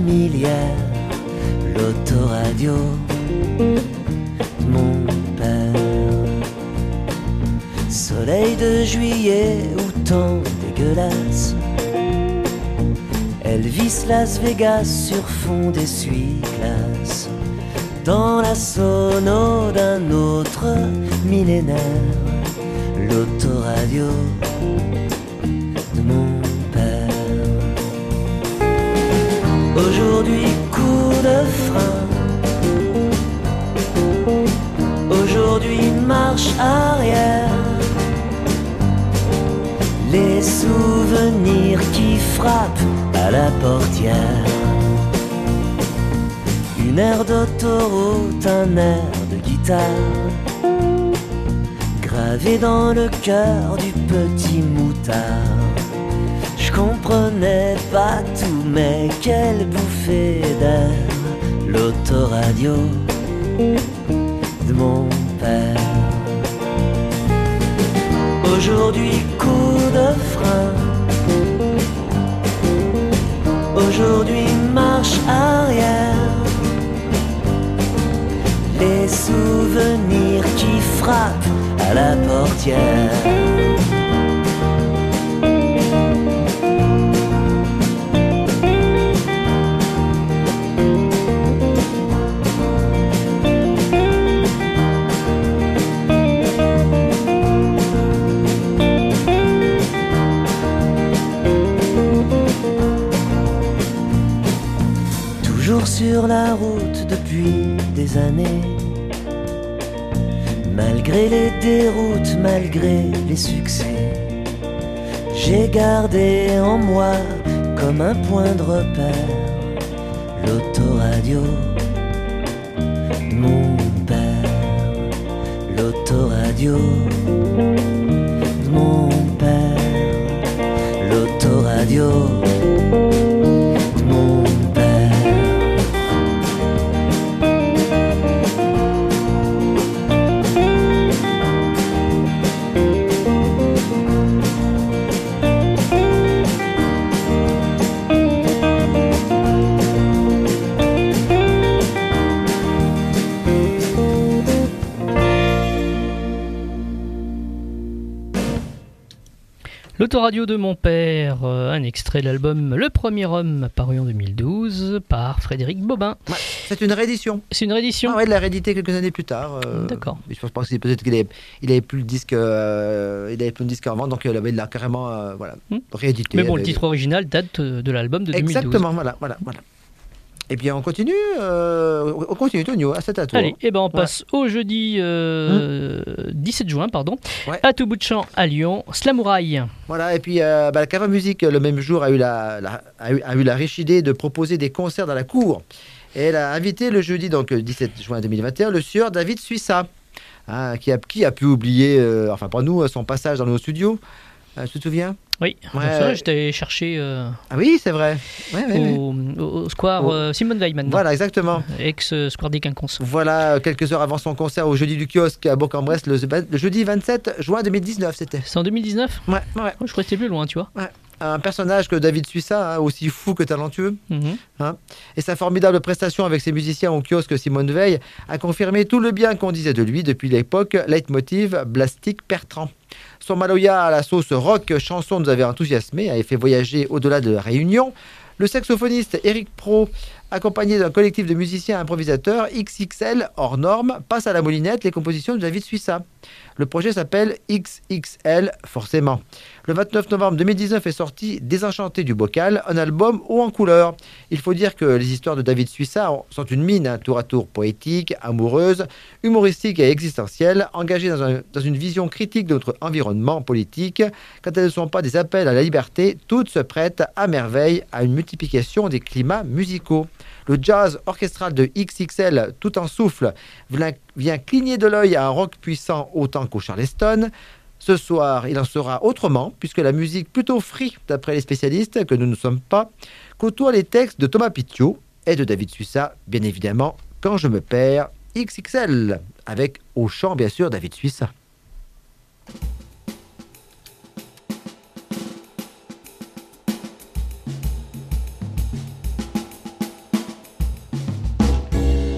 familière l'autoradio de mon père. soleil de juillet ou temps dégueulasse. Elvis Las Vegas sur fond d'essuie-glace, dans la sono d'un autre millénaire, l'autoradio de mon père. Aujourd'hui coup de frein, aujourd'hui marche arrière, les souvenirs qui frappent à la portière. Une aire d'autoroute, un air de guitare, gravé dans le cœur du petit moutard. Je comprenais pas tout, mais quelle bouffée d'air, l'autoradio de mon père. Aujourd'hui coup de frein, aujourd'hui marche arrière, les souvenirs qui frappent à la portière. Toujours sur la route depuis des années, malgré les déroutes, malgré les succès, j'ai gardé en moi comme un point de repère l'autoradio de mon père, l'autoradio de mon père, l'autoradio de mon père. L'autoradio de mon père, euh, un extrait de l'album Le Premier Homme, paru en deux mille douze par Frédéric Bobin. Ouais, c'est une réédition. C'est une réédition. Ah ouais, il l'a réédité quelques années plus tard. Euh, D'accord. Je pense pas que c'est peut-être qu'il avait, il avait plus le disque, euh, il avait plus le disque avant, donc il l'a carrément, euh, voilà, hmm. réédité. Mais bon, avec... le titre original date de l'album de deux mille douze. Exactement, voilà, voilà, voilà. Et puis on continue, euh, on continue Tonio, c'est à toi. Allez, et ben on passe ouais. au jeudi euh, mmh. dix-sept juin, pardon, ouais. à tout bout de champ à Lyon, Slamouraï. Voilà, et puis euh, bah, la Cava Musique le même jour a eu la, la, a eu, a eu la riche idée de proposer des concerts dans la cour. Et elle a invité le jeudi, donc dix-sept juin deux mille vingt et un, le sieur David Suissa, hein, qui, a, qui a pu oublier, euh, enfin pour nous, son passage dans nos studios. Euh, tu te souviens ? Oui, ouais, ça, je t'ai cherché euh, ah oui, c'est vrai. Ouais, ouais, au, ouais. au square oh. euh, Simone Veil maintenant. Voilà, exactement. Ex-square des Quinconces. Voilà, quelques heures avant son concert au jeudi du kiosque à Bourg-en-Bresse, le, le jeudi vingt-sept juin deux mille dix-neuf, c'était. C'est en deux mille dix-neuf ? Ouais, ouais. Oh, je crois que c'était plus loin, tu vois. Ouais. Un personnage que David Suissa, hein, aussi fou que talentueux. Mm-hmm. Hein, et sa formidable prestation avec ses musiciens au kiosque Simone Veil a confirmé tout le bien qu'on disait de lui depuis l'époque leitmotiv Blastic Pertrand. Son Maloya à la sauce rock chanson nous avait enthousiasmé, avait fait voyager au-delà de la Réunion. Le saxophoniste Eric Pro, accompagné d'un collectif de musiciens improvisateurs X X L hors norme, passe à la moulinette les compositions de David Suissa. Le projet s'appelle X X L, forcément. Le vingt-neuf novembre deux mille dix-neuf est sorti Désenchanté du bocal, un album haut en couleur. Il faut dire que les histoires de David Suissa sont une mine, hein, tour à tour poétique, amoureuse, humoristique et existentielle, engagée dans, un, dans une vision critique de notre environnement politique. Quand elles ne sont pas des appels à la liberté, toutes se prêtent à merveille à une multiplication des climats musicaux. Le jazz orchestral de X X L, tout en souffle, vient cligner de l'œil à un rock puissant autant qu'au Charleston. Ce soir, il en sera autrement, puisque la musique plutôt free, d'après les spécialistes, que nous ne sommes pas, côtoie les textes de Thomas Pitiot et de David Suissa, bien évidemment, Quand je me perds, X X L, avec au chant, bien sûr, David Suissa.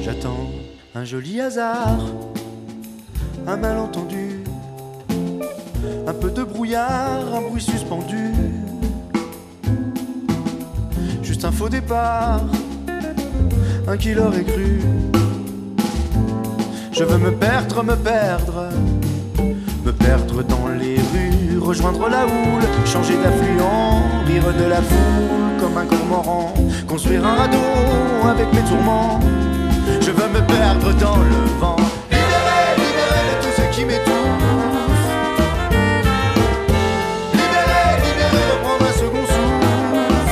J'attends un joli hasard, un malentendu, Un peu de brouillard, un bruit suspendu. Juste un faux départ, un qui l'aurait cru. Je veux me perdre, me perdre, me perdre dans les rues, rejoindre la houle, changer d'affluent, rire de la foule comme un cormoran, construire un radeau avec mes tourments. Je veux me perdre dans le vent, libérer, libérer de tout ce qui m'étouffe. Libérer, libérer, reprendre un second souffle.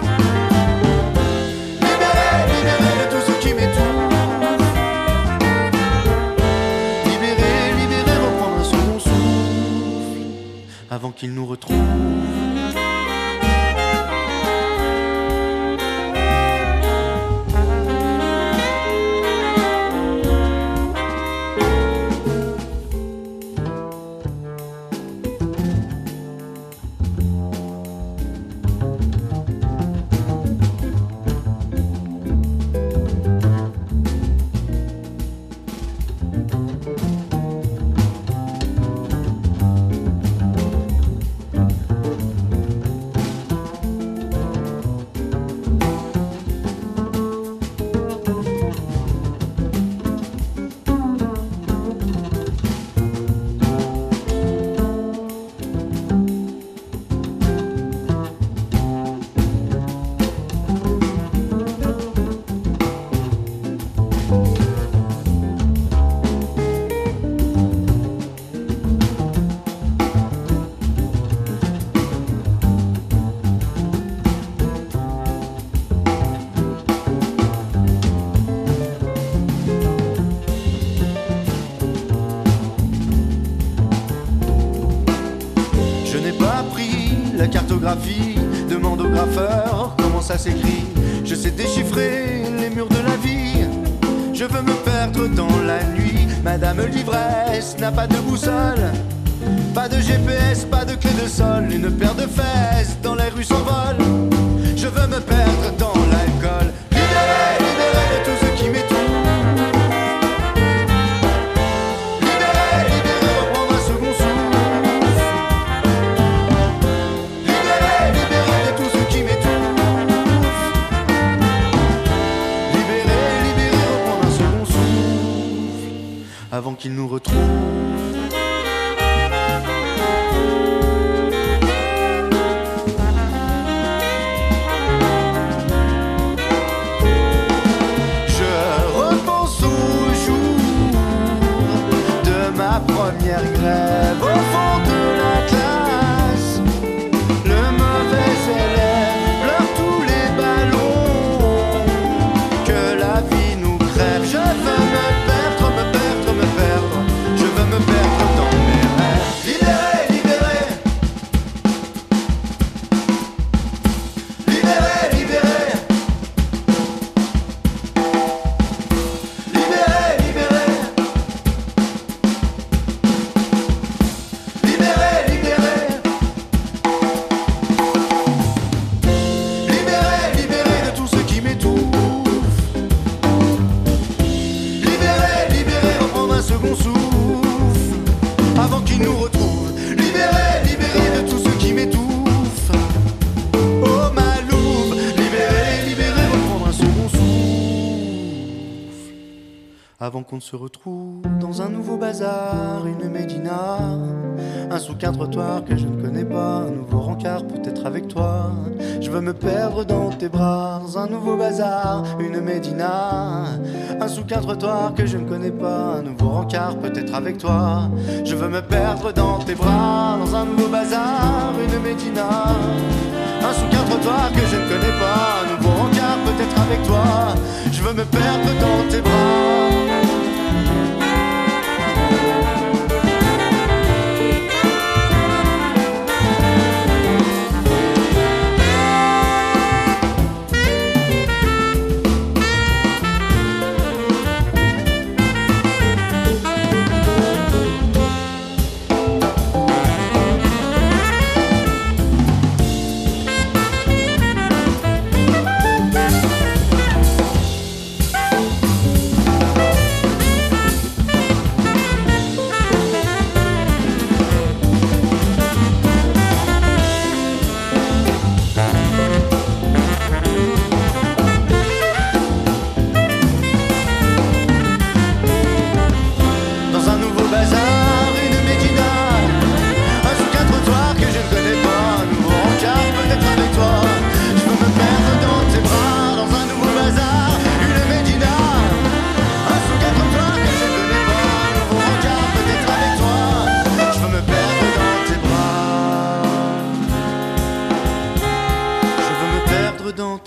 Libérer, libérer de tout ce qui m'étouffe. Libérer, libérer, reprendre un second souffle avant qu'il nous retrouve. Demande au graffeur comment ça s'écrit. Je sais déchiffrer les murs de la vie. Je veux me perdre dans la nuit. Madame l'ivresse n'a pas de boussole, pas de G P S, pas de clé de sol. Une paire de fesses dans les rues s'envole. Je veux me perdre dans l'alcool. Libérer, libérer de tout ce qui m'étouffe. Avant qu'il nous retrouve. Je repense au jour de ma première grève au fond de la classe. Le mauvais élève pleure tous les ballons que la vie nous crève. Je veux me perdre, me perdre, me perdre. Je veux me perdre dans mes rêves. Libérer, libérer. Libérer, libérer. Libérer, libérer. Libérer, libérer. Libérer, libérer de tout ce qui m'étouffe. Libérer, libérer, reprendre un second souffle avant qu'il nous retrouve. Libérer, libérer de tout ce qui m'étouffe. Oh ma louve, libérer, libérer, reprendre un second souffle avant qu'on ne se retrouve dans un nouveau bazar, une médina, un souk, un trottoir que je ne connais pas, un nouveau rencard peut-être avec toi. Je veux me perdre dans tes bras, dans un nouveau bazar, une médina, un souk, un trottoir que je ne connais pas, un nouveau rencard peut-être avec toi. Je veux me perdre dans tes bras, dans un nouveau bazar, une médina, un souk, un trottoir que je ne connais pas, un nouveau rencard peut-être avec toi. Je veux me perdre dans tes bras.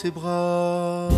tes bras.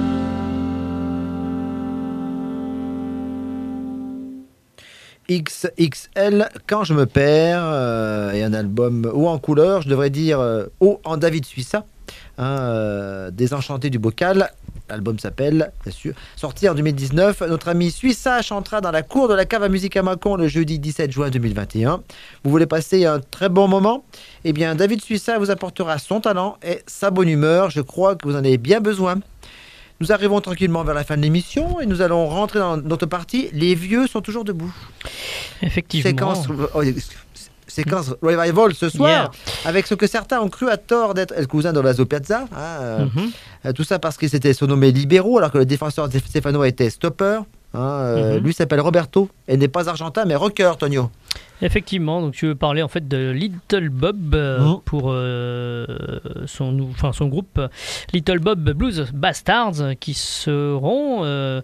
X X L, Quand je me perds, euh, et un album haut en couleur, je devrais dire euh, haut en David Suissa, hein, euh, Désenchanté du bocal. L'album s'appelle, bien sûr, sorti en deux mille dix-neuf. Notre ami Suissa chantera dans la cour de la cave à musique à Mâcon le jeudi dix-sept juin deux mille vingt et un. Vous voulez passer un très bon moment? Eh bien, David Suissa vous apportera son talent et sa bonne humeur. Je crois que vous en avez bien besoin. Nous arrivons tranquillement vers la fin de l'émission et nous allons rentrer dans notre partie. Les vieux sont toujours debout. Effectivement. Séquence, oh, séquence revival ce soir, yeah. Avec ce que certains ont cru à tort d'être El cousin de Lazo Piazza. Hein, euh, mm-hmm. Tout ça parce qu'ils s'étaient surnommés libéraux alors que le défenseur de Stefano était stopper. Hein, euh, mm-hmm. Lui s'appelle Roberto et n'est pas argentin mais rocker, Tonio. Effectivement, donc tu veux parler en fait de Little Bob euh, mmh. pour euh, son, enfin, son groupe Little Bob Blues Bastards qui seront euh,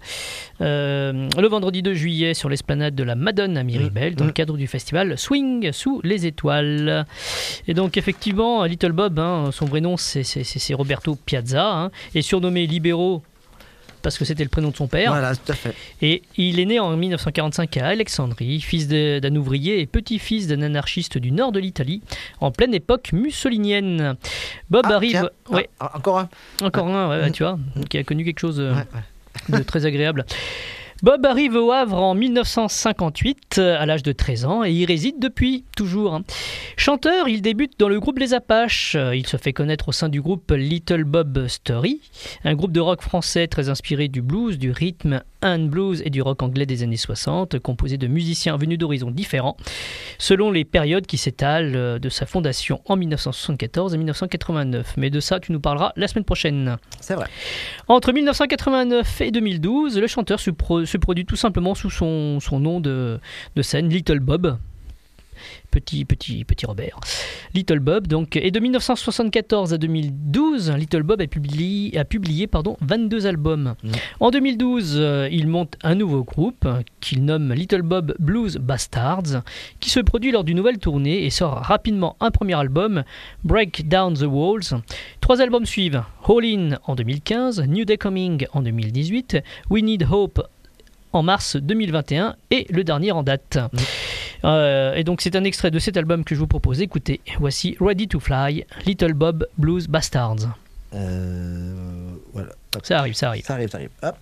euh, le vendredi deux juillet sur l'esplanade de la Madone à Miribel mmh. dans le cadre du festival Swing sous les étoiles. Et donc effectivement, Little Bob, hein, son vrai nom c'est, c'est, c'est Roberto Piazza, hein, est surnommé Libero parce que c'était le prénom de son père. Voilà, tout à fait. Et il est né en dix-neuf cent quarante-cinq à Alexandrie, fils de, d'un ouvrier et petit-fils d'un anarchiste du nord de l'Italie, en pleine époque mussolinienne. Bob ah, arrive... Tiens, ouais. ah, encore un. Encore ouais. un, ouais, mmh. tu vois, qui a connu quelque chose ouais, ouais. de très agréable. Bob arrive au Havre en dix-neuf cent cinquante-huit, à l'âge de treize ans, et y réside depuis toujours. Chanteur, il débute dans le groupe Les Apaches. Il se fait connaître au sein du groupe Little Bob Story, un groupe de rock français très inspiré du blues, du rythme and blues et du rock anglais des années soixante, composé de musiciens venus d'horizons différents, selon les périodes qui s'étalent de sa fondation en dix-neuf cent soixante-quatorze et dix-neuf cent quatre-vingt-neuf. Mais de ça, tu nous parleras la semaine prochaine. C'est vrai. Entre dix-neuf cent quatre-vingt-neuf et deux mille douze, le chanteur se, pro- se produit tout simplement sous son, son nom de, de scène, Little Bob. Petit, petit, petit Robert. Little Bob, donc. Et de dix-neuf cent soixante-quatorze à deux mille douze, Little Bob a publié, a publié pardon, vingt-deux albums. Mmh. En deux mille douze, euh, il monte un nouveau groupe qu'il nomme Little Bob Blues Bastards, qui se produit lors d'une nouvelle tournée et sort rapidement un premier album, Break Down the Walls. Trois albums suivent, All In en deux mille quinze, New Day Coming en deux mille dix-huit, We Need Hope en mars deux mille vingt et un et le dernier en date. Mmh. Euh, et donc c'est un extrait de cet album que je vous propose. Écoutez, voici Ready to Fly, Little Bob Blues Bastards. Euh, voilà. Ça arrive, ça arrive. Ça arrive, ça arrive. Hop.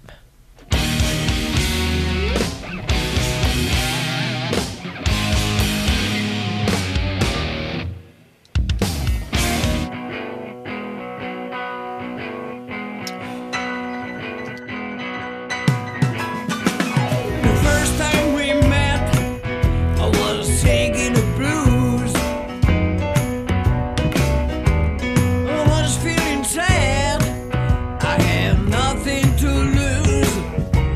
Feeling sad, I have nothing to lose.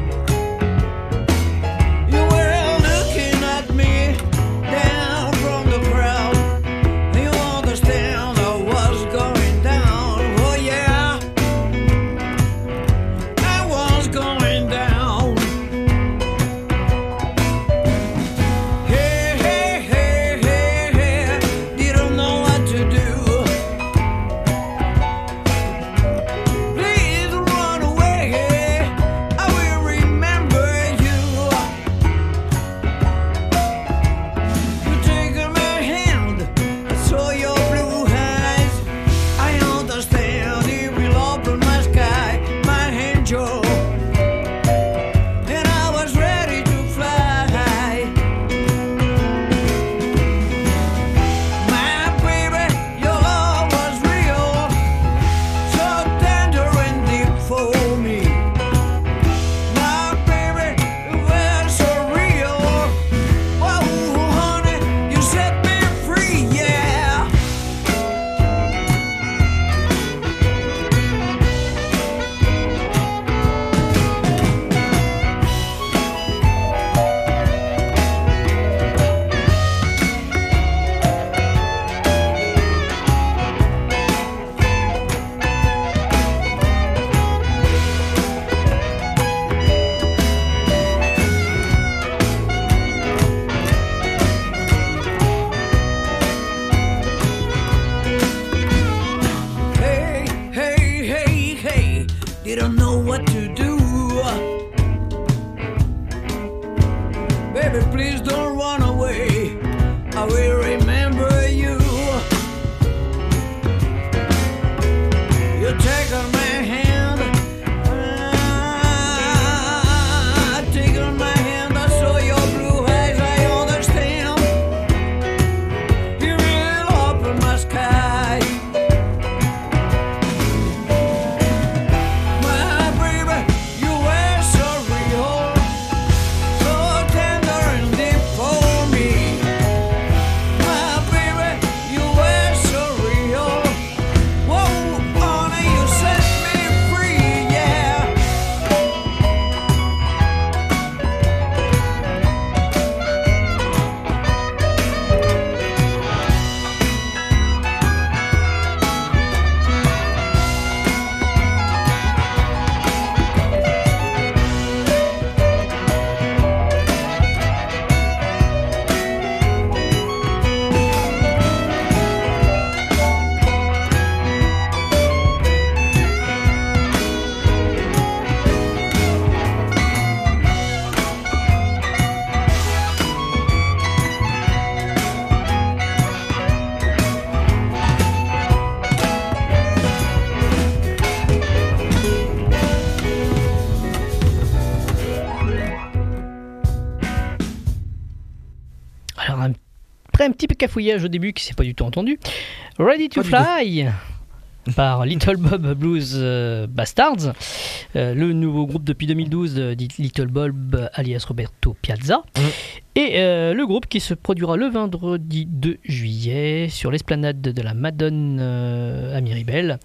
par un, après un petit peu cafouillage au début qui s'est pas du tout entendu. Ready to Fly par Little Bob Blues euh, Bastards, euh, le nouveau groupe depuis deux mille douze euh, dit Little Bob alias Roberto Piazza, mmh. et euh, le groupe qui se produira le vendredi deux juillet sur l'esplanade de la Madone euh, à Miribel,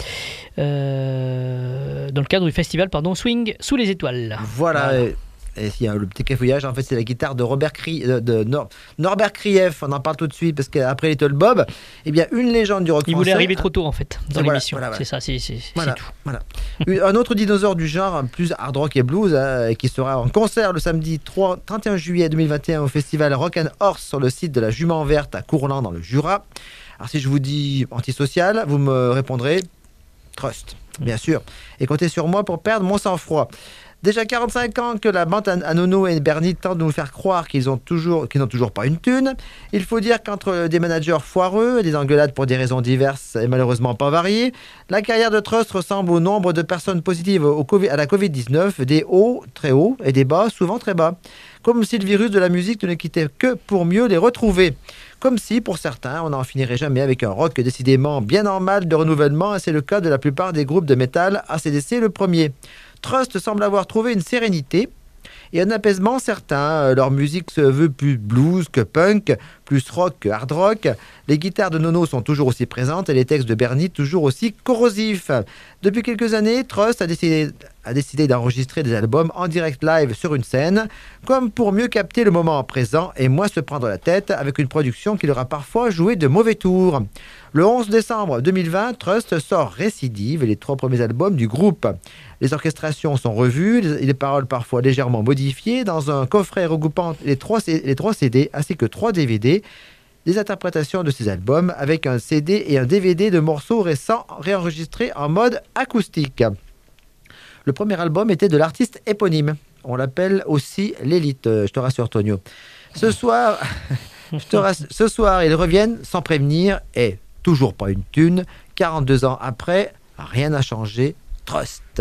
euh, dans le cadre du festival pardon, Swing sous les étoiles. Voilà. voilà. Et... Et s'il y a le petit cafouillage, en fait, c'est la guitare de, Robert Cri... de, de Nor... Norbert Krief. On en parle tout de suite parce qu'après Little Bob, eh bien, une légende du rock Il français. voulait arriver trop tôt en fait dans voilà, l'émission. Voilà, voilà. C'est ça, c'est, c'est, voilà, c'est tout. Voilà. Un autre dinosaure du genre, plus hard rock et blues, hein, qui sera en concert le samedi trente et un juillet deux mille vingt et un au festival Rock and Horse sur le site de la Jument Verte à Courland dans le Jura. Alors si je vous dis antisocial, vous me répondrez Trust, bien sûr. Et comptez sur moi pour perdre mon sang-froid. Déjà quarante-cinq ans que la bande à Nono et Bernie tentent de nous faire croire qu'ils ont toujours, qu'ils n'ont toujours pas une thune. Il faut dire qu'entre des managers foireux et des engueulades pour des raisons diverses et malheureusement pas variées, la carrière de Trust ressemble au nombre de personnes positives au COVID, à la covid dix-neuf, des hauts très hauts et des bas souvent très bas. Comme si le virus de la musique ne quittait que pour mieux les retrouver. Comme si, pour certains, on n'en finirait jamais avec un rock décidément bien en mal de renouvellement, et c'est le cas de la plupart des groupes de métal, A C D C le premier. Trust semble avoir trouvé une sérénité et un apaisement certain. Leur musique se veut plus blues que punk, plus rock que hard rock. Les guitares de Nono sont toujours aussi présentes et les textes de Bernie toujours aussi corrosifs. Depuis quelques années, Trust a décidé, a décidé d'enregistrer des albums en direct live sur une scène, comme pour mieux capter le moment présent et moins se prendre la tête avec une production qui leur a parfois joué de mauvais tours. Le onze décembre deux mille vingt, Trust sort Récidive et les trois premiers albums du groupe. Les orchestrations sont revues, les paroles parfois légèrement modifiées, dans un coffret regroupant les trois, les trois C D ainsi que trois D V D, des interprétations de ces albums avec un C D et un D V D de morceaux récents réenregistrés en mode acoustique. Le premier album était de l'artiste éponyme. On l'appelle aussi l'élite, je te rassure Tonio. Ce soir, je te rassure, ce soir ils reviennent sans prévenir et toujours pas une thune. quarante-deux ans après, rien n'a changé. Trust.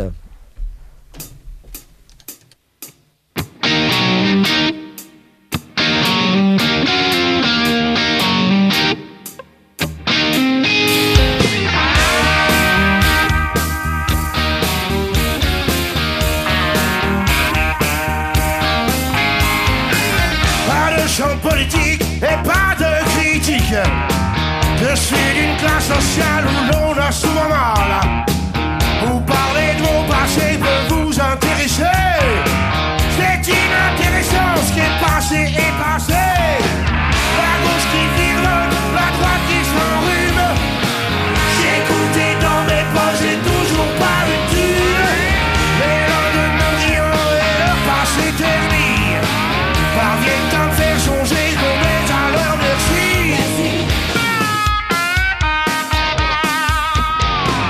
Politique et pas de critique. Je suis d'une classe sociale où l'on a souvent mal. Vous parlez de mon passé peut vous intéresser. C'est inintéressant ce qui est passé est passé. La gauche qui virelote, la droite qui s'enrhume. J'ai écouté dans mes poches, j'ai toujours pas eu de thune. Les lendemains brillants et leur passé terni parviennent à me faire songer qu'on est à leur merci. Merci.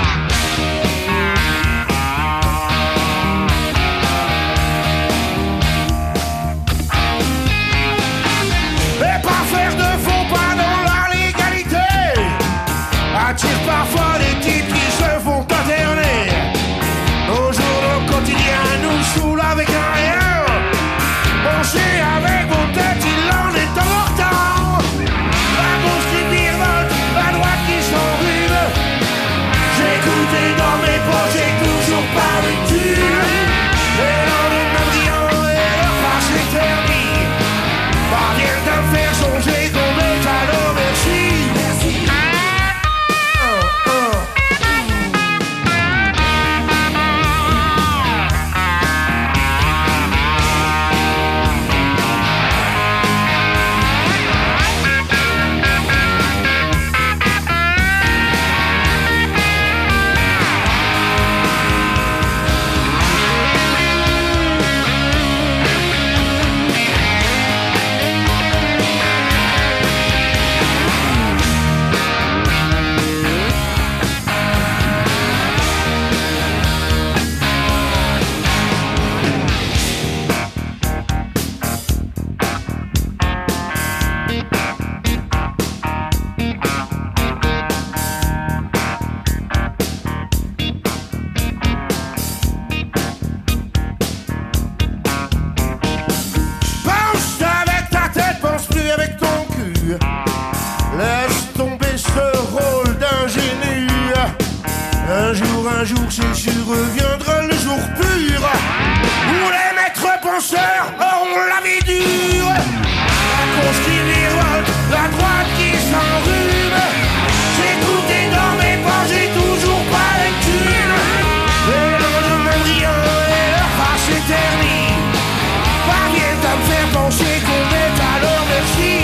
un jour c'est sûr reviendra le jour pur où les maîtres penseurs auront la vie dure. La gauche qui virevolte, la droite qui s'enrhume. J'ai tout est dans mes pas, j'ai toujours pas les thunes. Les lendemains brillants et leur face éternie parviennent à me faire penser qu'on est à leur merci.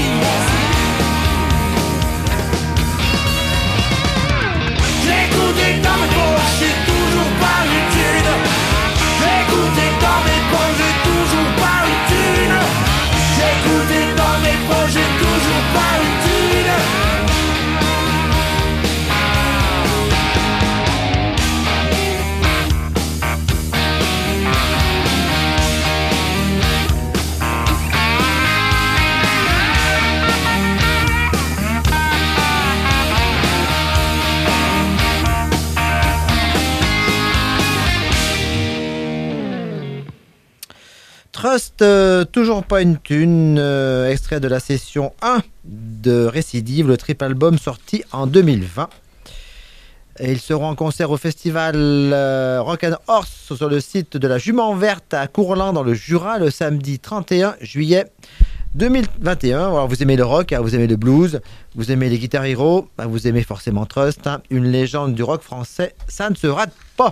J'ai tout est dans mes poches, j'ai toujours pas une thune. J'ai tout est dans mes poches, j'ai toujours pas une thune. J'ai tout est dans mes poches, j'ai toujours pas une thune. Trust, euh, toujours pas une thune, euh, extrait de la session un de Récidive, le triple album sorti en deux mille vingt. Et ils seront en concert au festival euh, Rock and Horse sur le site de la Jument Verte à Courland dans le Jura le samedi trente et un juillet deux mille vingt et un. Alors vous aimez le rock, hein, vous aimez le blues, vous aimez les Guitar Hero, bah, vous aimez forcément Trust, hein, une légende du rock français, ça ne se rate pas.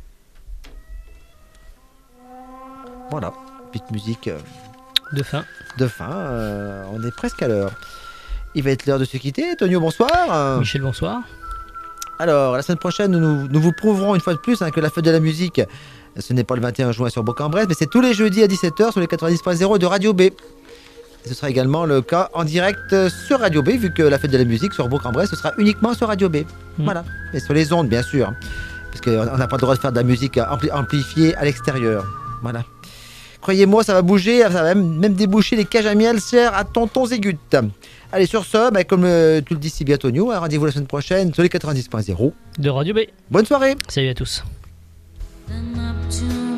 Voilà. Petite musique euh, de fin. De fin, euh, on est presque à l'heure. Il va être l'heure de se quitter. Tonio, bonsoir. Michel, bonsoir. Alors, la semaine prochaine, nous, nous vous prouverons une fois de plus hein, que la fête de la musique, ce n'est pas le vingt et un juin sur Bourg-en-Bresse, mais c'est tous les jeudis à dix-sept heures sur les quatre-vingt-dix point zéro de Radio B. Et ce sera également le cas en direct sur Radio B, vu que la fête de la musique sur Bourg-en-Bresse, ce sera uniquement sur Radio B. Mmh. Voilà. Et sur les ondes, bien sûr. Parce qu'on n'a pas le droit de faire de la musique ampli- amplifiée à l'extérieur. Voilà. Croyez-moi, ça va bouger, ça va même, même déboucher les cages à miel chères à Tonton Zégut. Allez, sur ce, bah, comme euh, tu le dis si bien, Tonio, hein, rendez-vous la semaine prochaine sur les quatre-vingt-dix point zéro de Radio B. Bonne soirée. Salut à tous. The Neptune